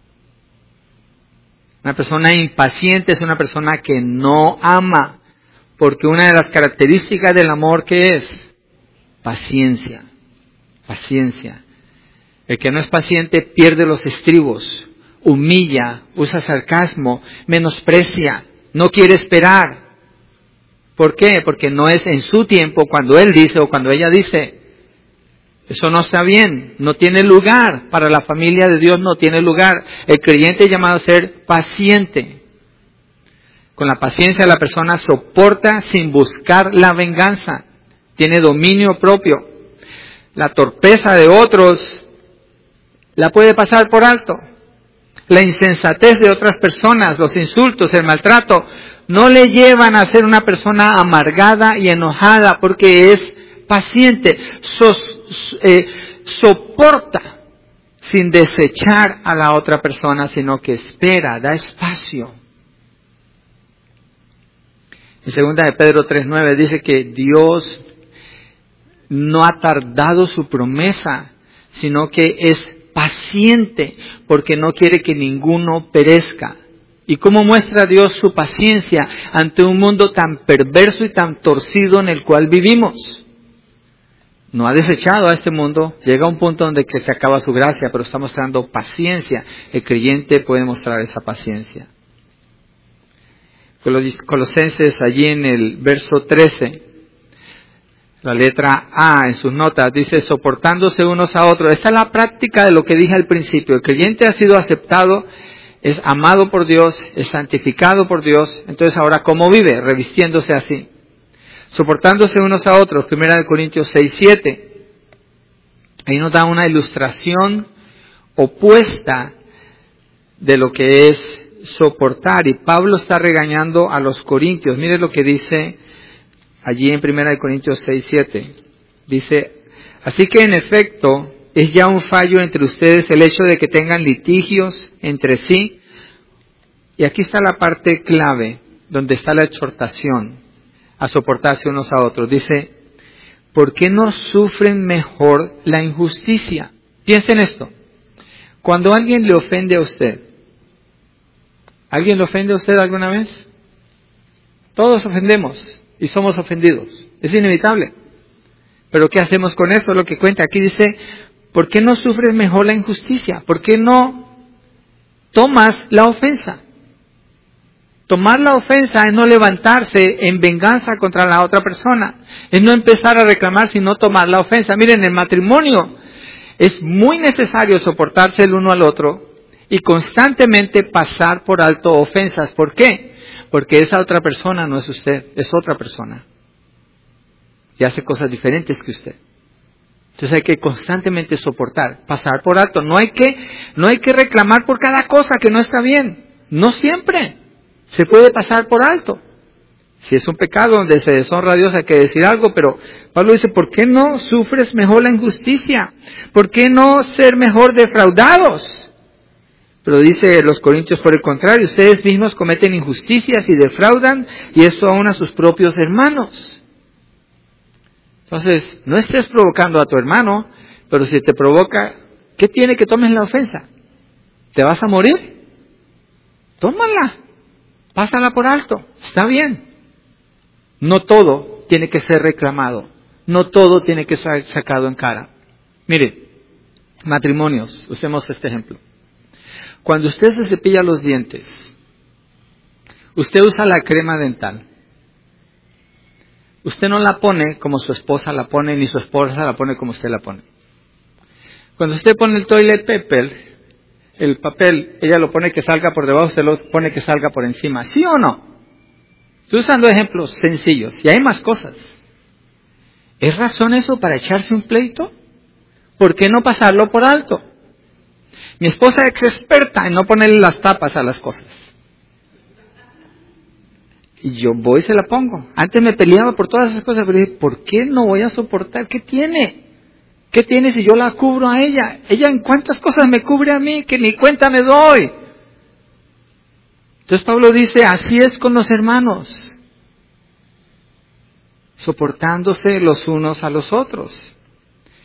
Una persona impaciente es una persona que no ama, porque una de las características del amor, ¿qué es? Paciencia, paciencia. El que no es paciente pierde los estribos, humilla, usa sarcasmo, menosprecia, no quiere esperar. ¿Por qué? Porque no es en su tiempo, cuando él dice o cuando ella dice. Eso no está bien, no tiene lugar. Para la familia de Dios no tiene lugar. El creyente es llamado a ser paciente. Con la paciencia la persona soporta sin buscar la venganza. Tiene dominio propio. La torpeza de otros la puede pasar por alto. La insensatez de otras personas, los insultos, el maltrato, no le llevan a ser una persona amargada y enojada, porque es paciente, sos, eh, soporta sin desechar a la otra persona, sino que espera, da espacio. En segunda de Pedro tres nueve dice que Dios no ha tardado su promesa, sino que es paciente, porque no quiere que ninguno perezca. ¿Y cómo muestra Dios su paciencia ante un mundo tan perverso y tan torcido en el cual vivimos? No ha desechado a este mundo, llega a un punto donde que se acaba su gracia, pero está mostrando paciencia. El creyente puede mostrar esa paciencia. Colosenses, allí en el verso trece, la letra A en sus notas, dice soportándose unos a otros. Esta es la práctica de lo que dije al principio. El creyente ha sido aceptado, es amado por Dios, es santificado por Dios. Entonces ahora, ¿cómo vive? Revistiéndose así. Soportándose unos a otros. Primera de Corintios seis siete. Ahí nos da una ilustración opuesta de lo que es soportar. Y Pablo está regañando a los corintios. Mire lo que dice allí en Primera de Corintios seis siete. Dice, así que en efecto es ya un fallo entre ustedes el hecho de que tengan litigios entre sí. Y aquí está la parte clave, donde está la exhortación a soportarse unos a otros. Dice, ¿por qué no sufren mejor la injusticia? Piensen esto. Cuando alguien le ofende a usted, ¿alguien le ofende a usted alguna vez? Todos ofendemos y somos ofendidos. Es inevitable. Pero ¿qué hacemos con eso? Lo que cuenta aquí dice, ¿por qué no sufres mejor la injusticia? ¿Por qué no tomas la ofensa? Tomar la ofensa es no levantarse en venganza contra la otra persona. Es no empezar a reclamar, sino tomar la ofensa. Miren, en el matrimonio es muy necesario soportarse el uno al otro y constantemente pasar por alto ofensas. ¿Por qué? Porque esa otra persona no es usted, es otra persona. Y hace cosas diferentes que usted. Entonces hay que constantemente soportar, pasar por alto. No hay que, no hay que reclamar por cada cosa que no está bien. No siempre. Se puede pasar por alto. Si es un pecado donde se deshonra a Dios hay que decir algo, pero Pablo dice, ¿por qué no sufres mejor la injusticia? ¿Por qué no ser mejor defraudados? Pero dice los corintios, por el contrario, ustedes mismos cometen injusticias y defraudan, y eso aún a sus propios hermanos. Entonces, no estés provocando a tu hermano, pero si te provoca, ¿qué tiene que tomes la ofensa? ¿Te vas a morir? Tómala. Pásala por alto, está bien. No todo tiene que ser reclamado, no todo tiene que ser sacado en cara. Mire, matrimonios, usemos este ejemplo. Cuando usted se cepilla los dientes, usted usa la crema dental. Usted no la pone como su esposa la pone, ni su esposa la pone como usted la pone. Cuando usted pone el toilet paper, el papel, ella lo pone que salga por debajo, usted lo pone que salga por encima. ¿Sí o no? Estoy usando ejemplos sencillos. Y hay más cosas. ¿Es razón eso para echarse un pleito? ¿Por qué no pasarlo por alto? Mi esposa es experta en no ponerle las tapas a las cosas. Y yo voy y se la pongo. Antes me peleaba por todas esas cosas, pero dije, ¿por qué no voy a soportar? ¿Qué tiene? ¿Qué tiene si yo la cubro a ella? Ella en cuántas cosas me cubre a mí que ni cuenta me doy. Entonces Pablo dice, así es con los hermanos. Soportándose los unos a los otros.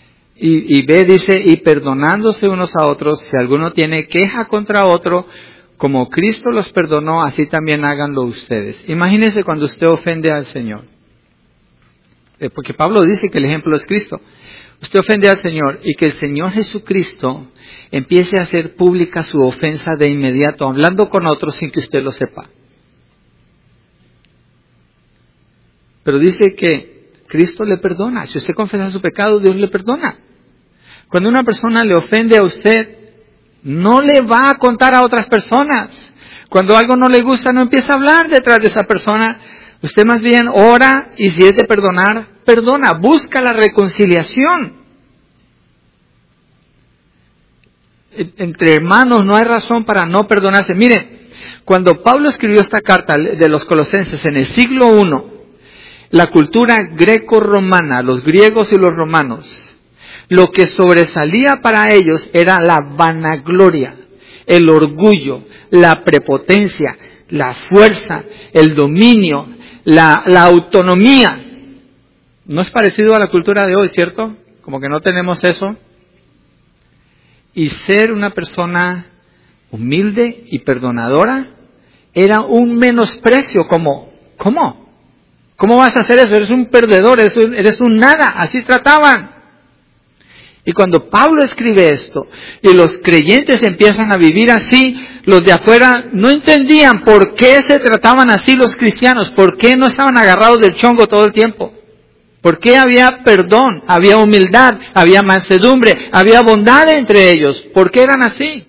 Y, y ve, dice, y perdonándose unos a otros. Si alguno tiene queja contra otro, como Cristo los perdonó, así también háganlo ustedes. Imagínese cuando usted ofende al Señor. Eh, porque Pablo dice que el ejemplo es Cristo. Usted ofende al Señor y que el Señor Jesucristo empiece a hacer pública su ofensa de inmediato, hablando con otros sin que usted lo sepa. Pero dice que Cristo le perdona. Si usted confiesa su pecado, Dios le perdona. Cuando una persona le ofende a usted, no le va a contar a otras personas. Cuando algo no le gusta, no empieza a hablar detrás de esa persona. Usted más bien ora y si es de perdonar, perdona. Busca la reconciliación. Entre hermanos no hay razón para no perdonarse. Mire, cuando Pablo escribió esta carta de los Colosenses en el siglo primero, la cultura greco-romana, los griegos y los romanos, lo que sobresalía para ellos era la vanagloria, el orgullo, la prepotencia, la fuerza, el dominio, la, la autonomía. No es parecido a la cultura de hoy, ¿cierto? Como que no tenemos eso. Y ser una persona humilde y perdonadora era un menosprecio, como, ¿cómo? ¿Cómo vas a hacer eso? Eres un perdedor, eres un, eres un nada. Así trataban. Y cuando Pablo escribe esto, y los creyentes empiezan a vivir así, los de afuera no entendían por qué se trataban así los cristianos, por qué no estaban agarrados del chongo todo el tiempo, por qué había perdón, había humildad, había mansedumbre, había bondad entre ellos, por qué eran así.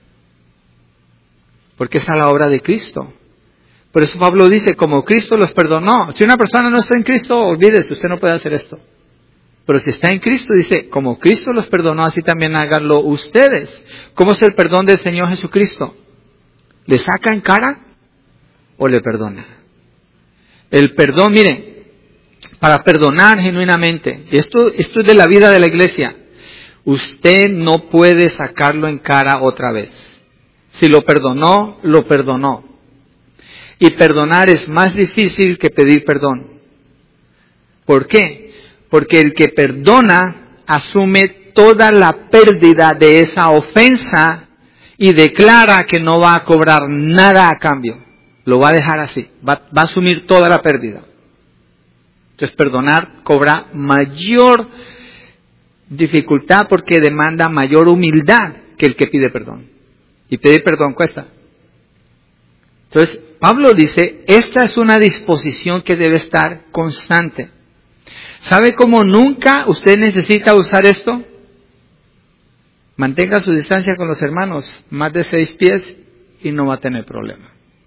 Porque esa es la obra de Cristo. Por eso Pablo dice, como Cristo los perdonó. Si una persona no está en Cristo, olvídese, usted no puede hacer esto. Pero si está en Cristo, dice, como Cristo los perdonó, así también háganlo ustedes. ¿Cómo es el perdón del Señor Jesucristo? ¿Le saca en cara o le perdona? El perdón, mire, para perdonar genuinamente, esto, esto es de la vida de la iglesia, usted no puede sacarlo en cara otra vez. Si lo perdonó, lo perdonó. Y perdonar es más difícil que pedir perdón. ¿Por qué? Porque el que perdona asume toda la pérdida de esa ofensa y declara que no va a cobrar nada a cambio. Lo va a dejar así. Va, va a asumir toda la pérdida. Entonces perdonar cobra mayor dificultad porque demanda mayor humildad que el que pide perdón. Y pedir perdón cuesta. Entonces Pablo dice, esta es una disposición que debe estar constante. ¿Sabe cómo nunca usted necesita usar esto? Mantenga su distancia con los hermanos, más de seis pies, y no va a tener problema.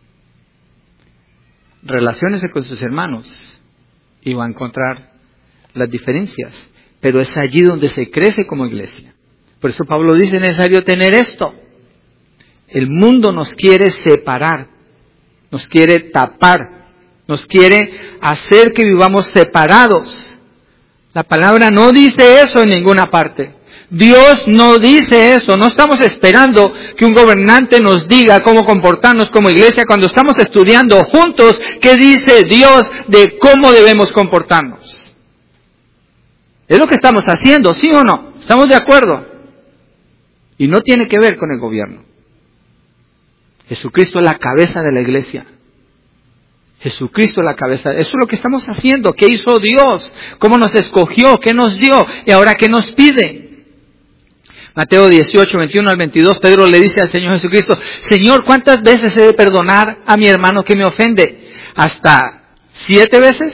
Relaciónese con sus hermanos y va a encontrar las diferencias. Pero es allí donde se crece como iglesia. Por eso Pablo dice, es necesario tener esto. El mundo nos quiere separar, nos quiere tapar, nos quiere hacer que vivamos separados. La palabra no dice eso en ninguna parte. Dios no dice eso. No estamos esperando que un gobernante nos diga cómo comportarnos como iglesia cuando estamos estudiando juntos qué dice Dios de cómo debemos comportarnos. Es lo que estamos haciendo, ¿sí o no? ¿Estamos de acuerdo? Y no tiene que ver con el gobierno. Jesucristo es la cabeza de la iglesia. Jesucristo es la cabeza. Eso es lo que estamos haciendo. ¿Qué hizo Dios? ¿Cómo nos escogió? ¿Qué nos dio? ¿Y ahora qué nos pide? Mateo dieciocho, veintiuno al veintidós, Pedro le dice al Señor Jesucristo, Señor, ¿cuántas veces he de perdonar a mi hermano que me ofende? ¿Hasta siete veces?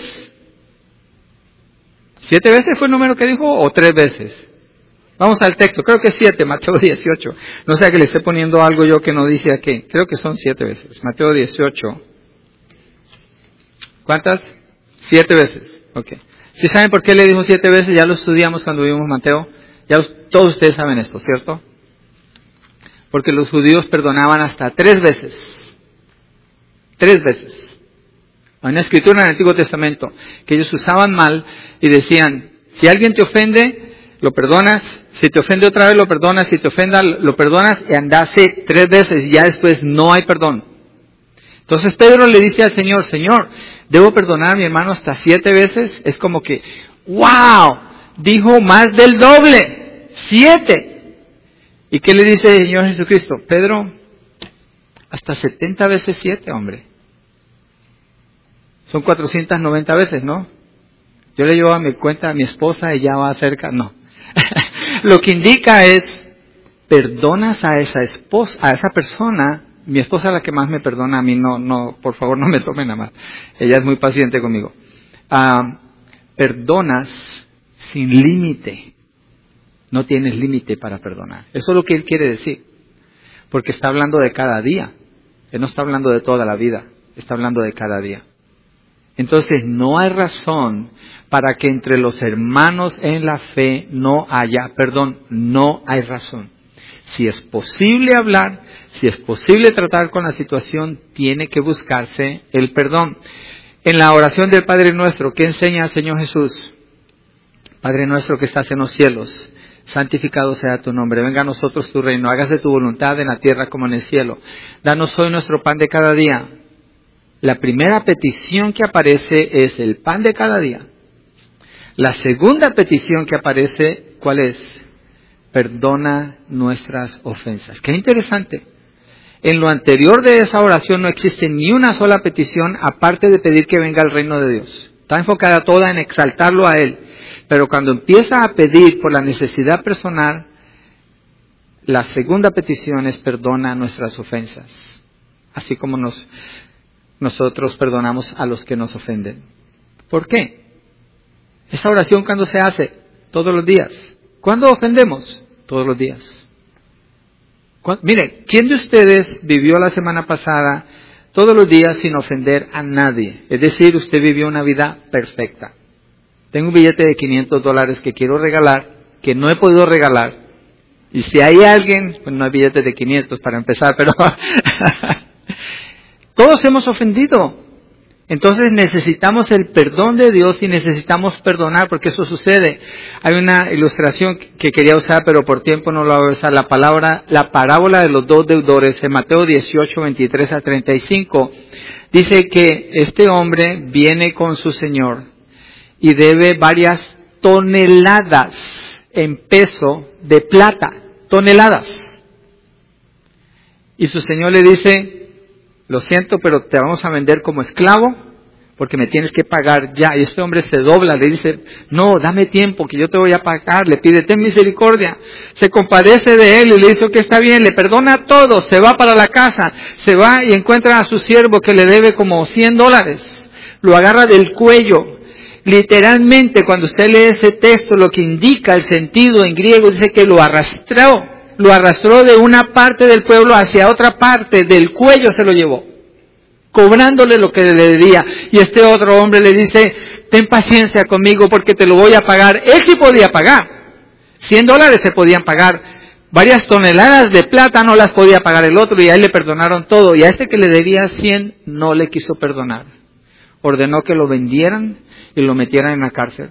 ¿Siete veces fue el número que dijo o tres veces? Vamos al texto, creo que es siete, Mateo dieciocho. No sea que le esté poniendo algo yo que no dice aquí. Creo que son siete veces. Mateo dieciocho. ¿Cuántas? Siete veces. Ok. ¿Sí saben por qué le dijo siete veces? Ya lo estudiamos cuando vimos Mateo. Ya todos ustedes saben esto, ¿cierto? Porque los judíos perdonaban hasta tres veces. Tres veces. Hay una escritura en el Antiguo Testamento que ellos usaban mal y decían, si alguien te ofende, lo perdonas. Si te ofende otra vez, lo perdonas. Si te ofenda, lo perdonas. Y andase tres veces y ya después no hay perdón. Entonces Pedro le dice al Señor, Señor, ¿debo perdonar a mi hermano hasta siete veces? Es como que, ¡wow! Dijo más del doble. Siete. ¿Y qué le dice el Señor Jesucristo? Pedro, Hasta setenta veces siete, hombre. Son cuatrocientas noventa veces, ¿no? Yo le llevo a mi cuenta a mi esposa y ya va cerca. No. Lo que indica es, perdonas a esa esposa, a esa persona. Mi esposa es la que más me perdona, a mí no, no, por favor no me tomen a mal. Ella es muy paciente conmigo. Ah, perdonas sin límite. No tienes límite para perdonar. Eso es lo que él quiere decir. Porque está hablando de cada día. Él no está hablando de toda la vida. Está hablando de cada día. Entonces no hay razón para que entre los hermanos en la fe no haya perdón. No hay razón. Si es posible hablar, si es posible tratar con la situación, tiene que buscarse el perdón. En la oración del Padre Nuestro, ¿qué enseña el Señor Jesús? Padre nuestro que estás en los cielos, santificado sea tu nombre. Venga a nosotros tu reino. Hágase tu voluntad en la tierra como en el cielo. Danos hoy nuestro pan de cada día. La primera petición que aparece es el pan de cada día. La segunda petición que aparece, ¿cuál es? Perdona nuestras ofensas. Qué interesante. En lo anterior de esa oración no existe ni una sola petición aparte de pedir que venga el reino de Dios. Está enfocada toda en exaltarlo a Él. Pero cuando empieza a pedir por la necesidad personal, la segunda petición es perdona nuestras ofensas. Así como nos, nosotros perdonamos a los que nos ofenden. ¿Por qué? Esa oración, ¿cuándo se hace? Todos los días. ¿Cuándo ofendemos? Todos los días. Mire, ¿quién de ustedes vivió la semana pasada todos los días sin ofender a nadie? Es decir, usted vivió una vida perfecta. Tengo un billete de quinientos dólares que quiero regalar, que no he podido regalar. Y si hay alguien, pues no hay billetes de quinientos para empezar, pero todos hemos ofendido. Entonces necesitamos el perdón de Dios y necesitamos perdonar, porque eso sucede. Hay una ilustración que quería usar, pero por tiempo no la voy a usar. La palabra, la parábola de los dos deudores, en Mateo dieciocho, veintitrés a treinta y cinco, dice que este hombre viene con su Señor y debe varias toneladas en peso de plata. Toneladas. Y su Señor le dice, lo siento, pero te vamos a vender como esclavo porque me tienes que pagar ya. Y este hombre se dobla, le dice, no, dame tiempo que yo te voy a pagar. Le pide, ten misericordia. Se compadece de él y le dice que está bien, le perdona todo. Se va para la casa, se va y encuentra a su siervo que le debe como cien dólares. Lo agarra del cuello. Literalmente, cuando usted lee ese texto, lo que indica el sentido en griego, dice que lo arrastró. Lo arrastró de una parte del pueblo hacia otra parte, del cuello se lo llevó, cobrándole lo que le debía. Y este otro hombre le dice, ten paciencia conmigo porque te lo voy a pagar. Él sí podía pagar, cien dólares se podían pagar, varias toneladas de plata no las podía pagar el otro, y a él le perdonaron todo. Y a este que le debía cien no le quiso perdonar. Ordenó que lo vendieran y lo metieran en la cárcel.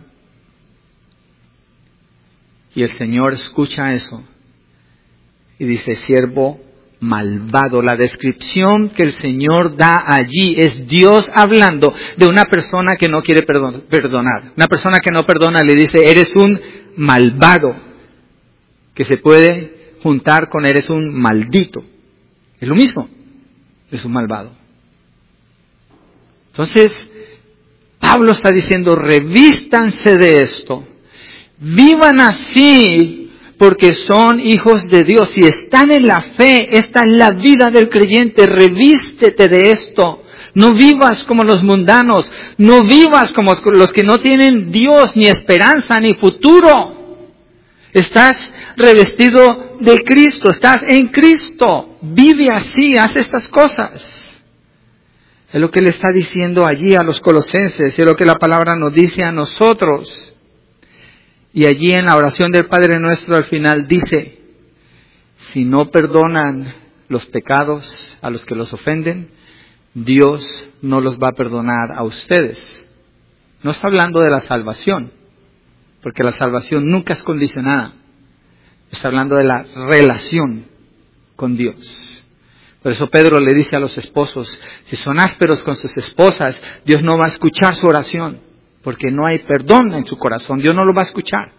Y el Señor escucha eso y dice, siervo malvado. La descripción que el Señor da allí es Dios hablando de una persona que no quiere perdonar. Una persona que no perdona le dice, eres un malvado, que se puede juntar con eres un maldito. Es lo mismo, es un malvado. Entonces, Pablo está diciendo, revístanse de esto, vivan así, porque son hijos de Dios y están en la fe. Esta es la vida del creyente. Revístete de esto. No vivas como los mundanos. No vivas como los que no tienen Dios, ni esperanza, ni futuro. Estás revestido de Cristo. Estás en Cristo. Vive así. Haz estas cosas. Es lo que le está diciendo allí a los colosenses. Es lo que la palabra nos dice a nosotros. Y allí en la oración del Padre Nuestro al final dice, si no perdonan los pecados a los que los ofenden, Dios no los va a perdonar a ustedes. No está hablando de la salvación, porque la salvación nunca es condicionada. Está hablando de la relación con Dios. Por eso Pedro le dice a los esposos, si son ásperos con sus esposas, Dios no va a escuchar su oración. Porque no hay perdón en su corazón. Dios no lo va a escuchar.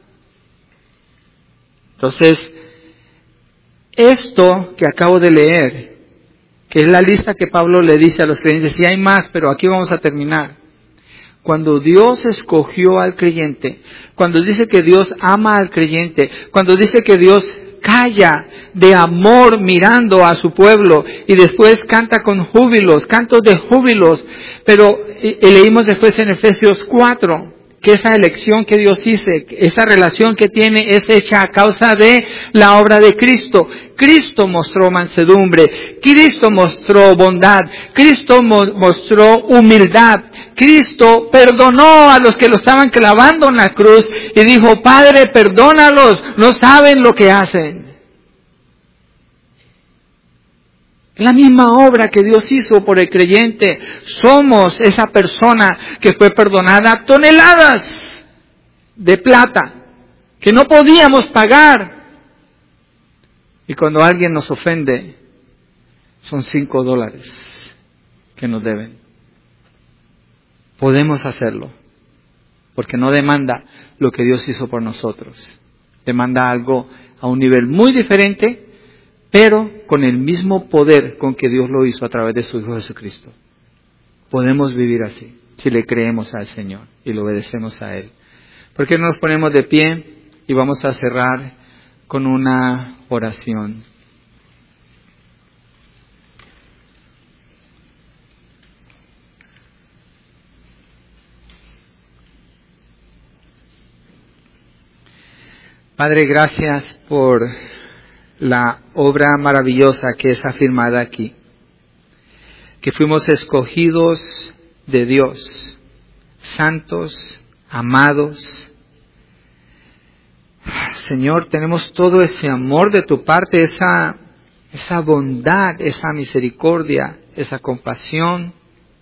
Entonces, esto que acabo de leer que es la lista que Pablo le dice a los creyentes. Y hay más, pero aquí vamos a terminar. Cuando Dios escogió al creyente, cuando dice que Dios ama al creyente, cuando dice que Dios calla de amor mirando a su pueblo y después canta con júbilos, cantos de júbilos, pero y, y leímos después en Efesios cuatro, que esa elección que Dios hizo, esa relación que tiene es hecha a causa de la obra de Cristo. Cristo mostró mansedumbre, Cristo mostró bondad, Cristo mo- mostró humildad, Cristo perdonó a los que lo estaban clavando en la cruz y dijo, Padre, perdónalos, no saben lo que hacen. La misma obra que Dios hizo por el creyente. Somos esa persona que fue perdonada toneladas de plata que no podíamos pagar. Y cuando alguien nos ofende, son cinco dólares que nos deben. Podemos hacerlo, porque no demanda lo que Dios hizo por nosotros. Demanda algo a un nivel muy diferente, pero con el mismo poder con que Dios lo hizo a través de su Hijo Jesucristo. Podemos vivir así, si le creemos al Señor y le obedecemos a Él. ¿Por qué no nos ponemos de pie y vamos a cerrar con una oración? Padre, gracias por la obra maravillosa que es afirmada aquí, que fuimos escogidos de Dios, santos, amados. Señor, tenemos todo ese amor de tu parte, esa, esa bondad, esa misericordia, esa compasión,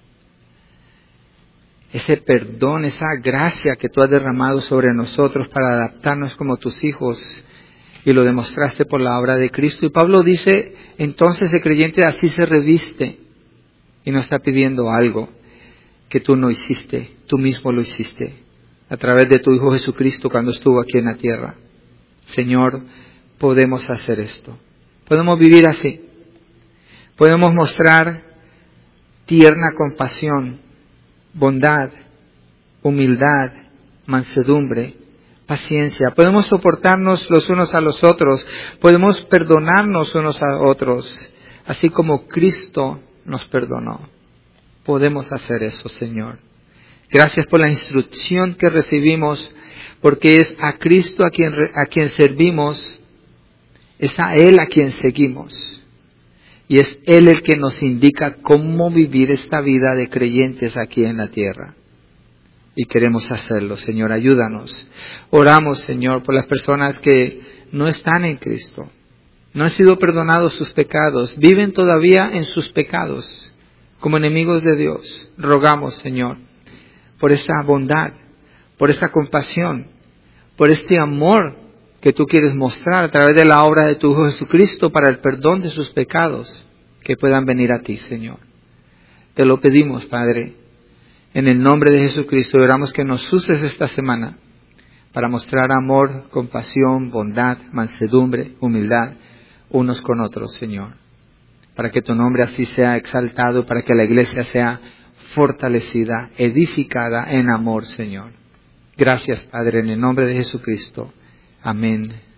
ese perdón, esa gracia que tú has derramado sobre nosotros para adaptarnos como tus hijos. Y lo demostraste por la obra de Cristo. Y Pablo dice, entonces el creyente así se reviste. Y nos está pidiendo algo que tú no hiciste, tú mismo lo hiciste. A través de tu Hijo Jesucristo cuando estuvo aquí en la tierra. Señor, podemos hacer esto. Podemos vivir así. Podemos mostrar tierna compasión, bondad, humildad, mansedumbre, paciencia. Podemos soportarnos los unos a los otros. Podemos perdonarnos unos a otros. Así como Cristo nos perdonó. Podemos hacer eso, Señor. Gracias por la instrucción que recibimos. Porque es a Cristo a quien, a quien servimos. Es a Él a quien seguimos. Y es Él el que nos indica cómo vivir esta vida de creyentes aquí en la tierra. Y queremos hacerlo, Señor, ayúdanos. Oramos, Señor, por las personas que no están en Cristo. No han sido perdonados sus pecados. Viven todavía en sus pecados, como enemigos de Dios. Rogamos, Señor, por esta bondad, por esta compasión, por este amor que tú quieres mostrar a través de la obra de tu Hijo Jesucristo para el perdón de sus pecados, que puedan venir a ti, Señor. Te lo pedimos, Padre. En el nombre de Jesucristo, oramos que nos uses esta semana para mostrar amor, compasión, bondad, mansedumbre, humildad, unos con otros, Señor. Para que tu nombre así sea exaltado, para que la iglesia sea fortalecida, edificada en amor, Señor. Gracias, Padre, en el nombre de Jesucristo. Amén.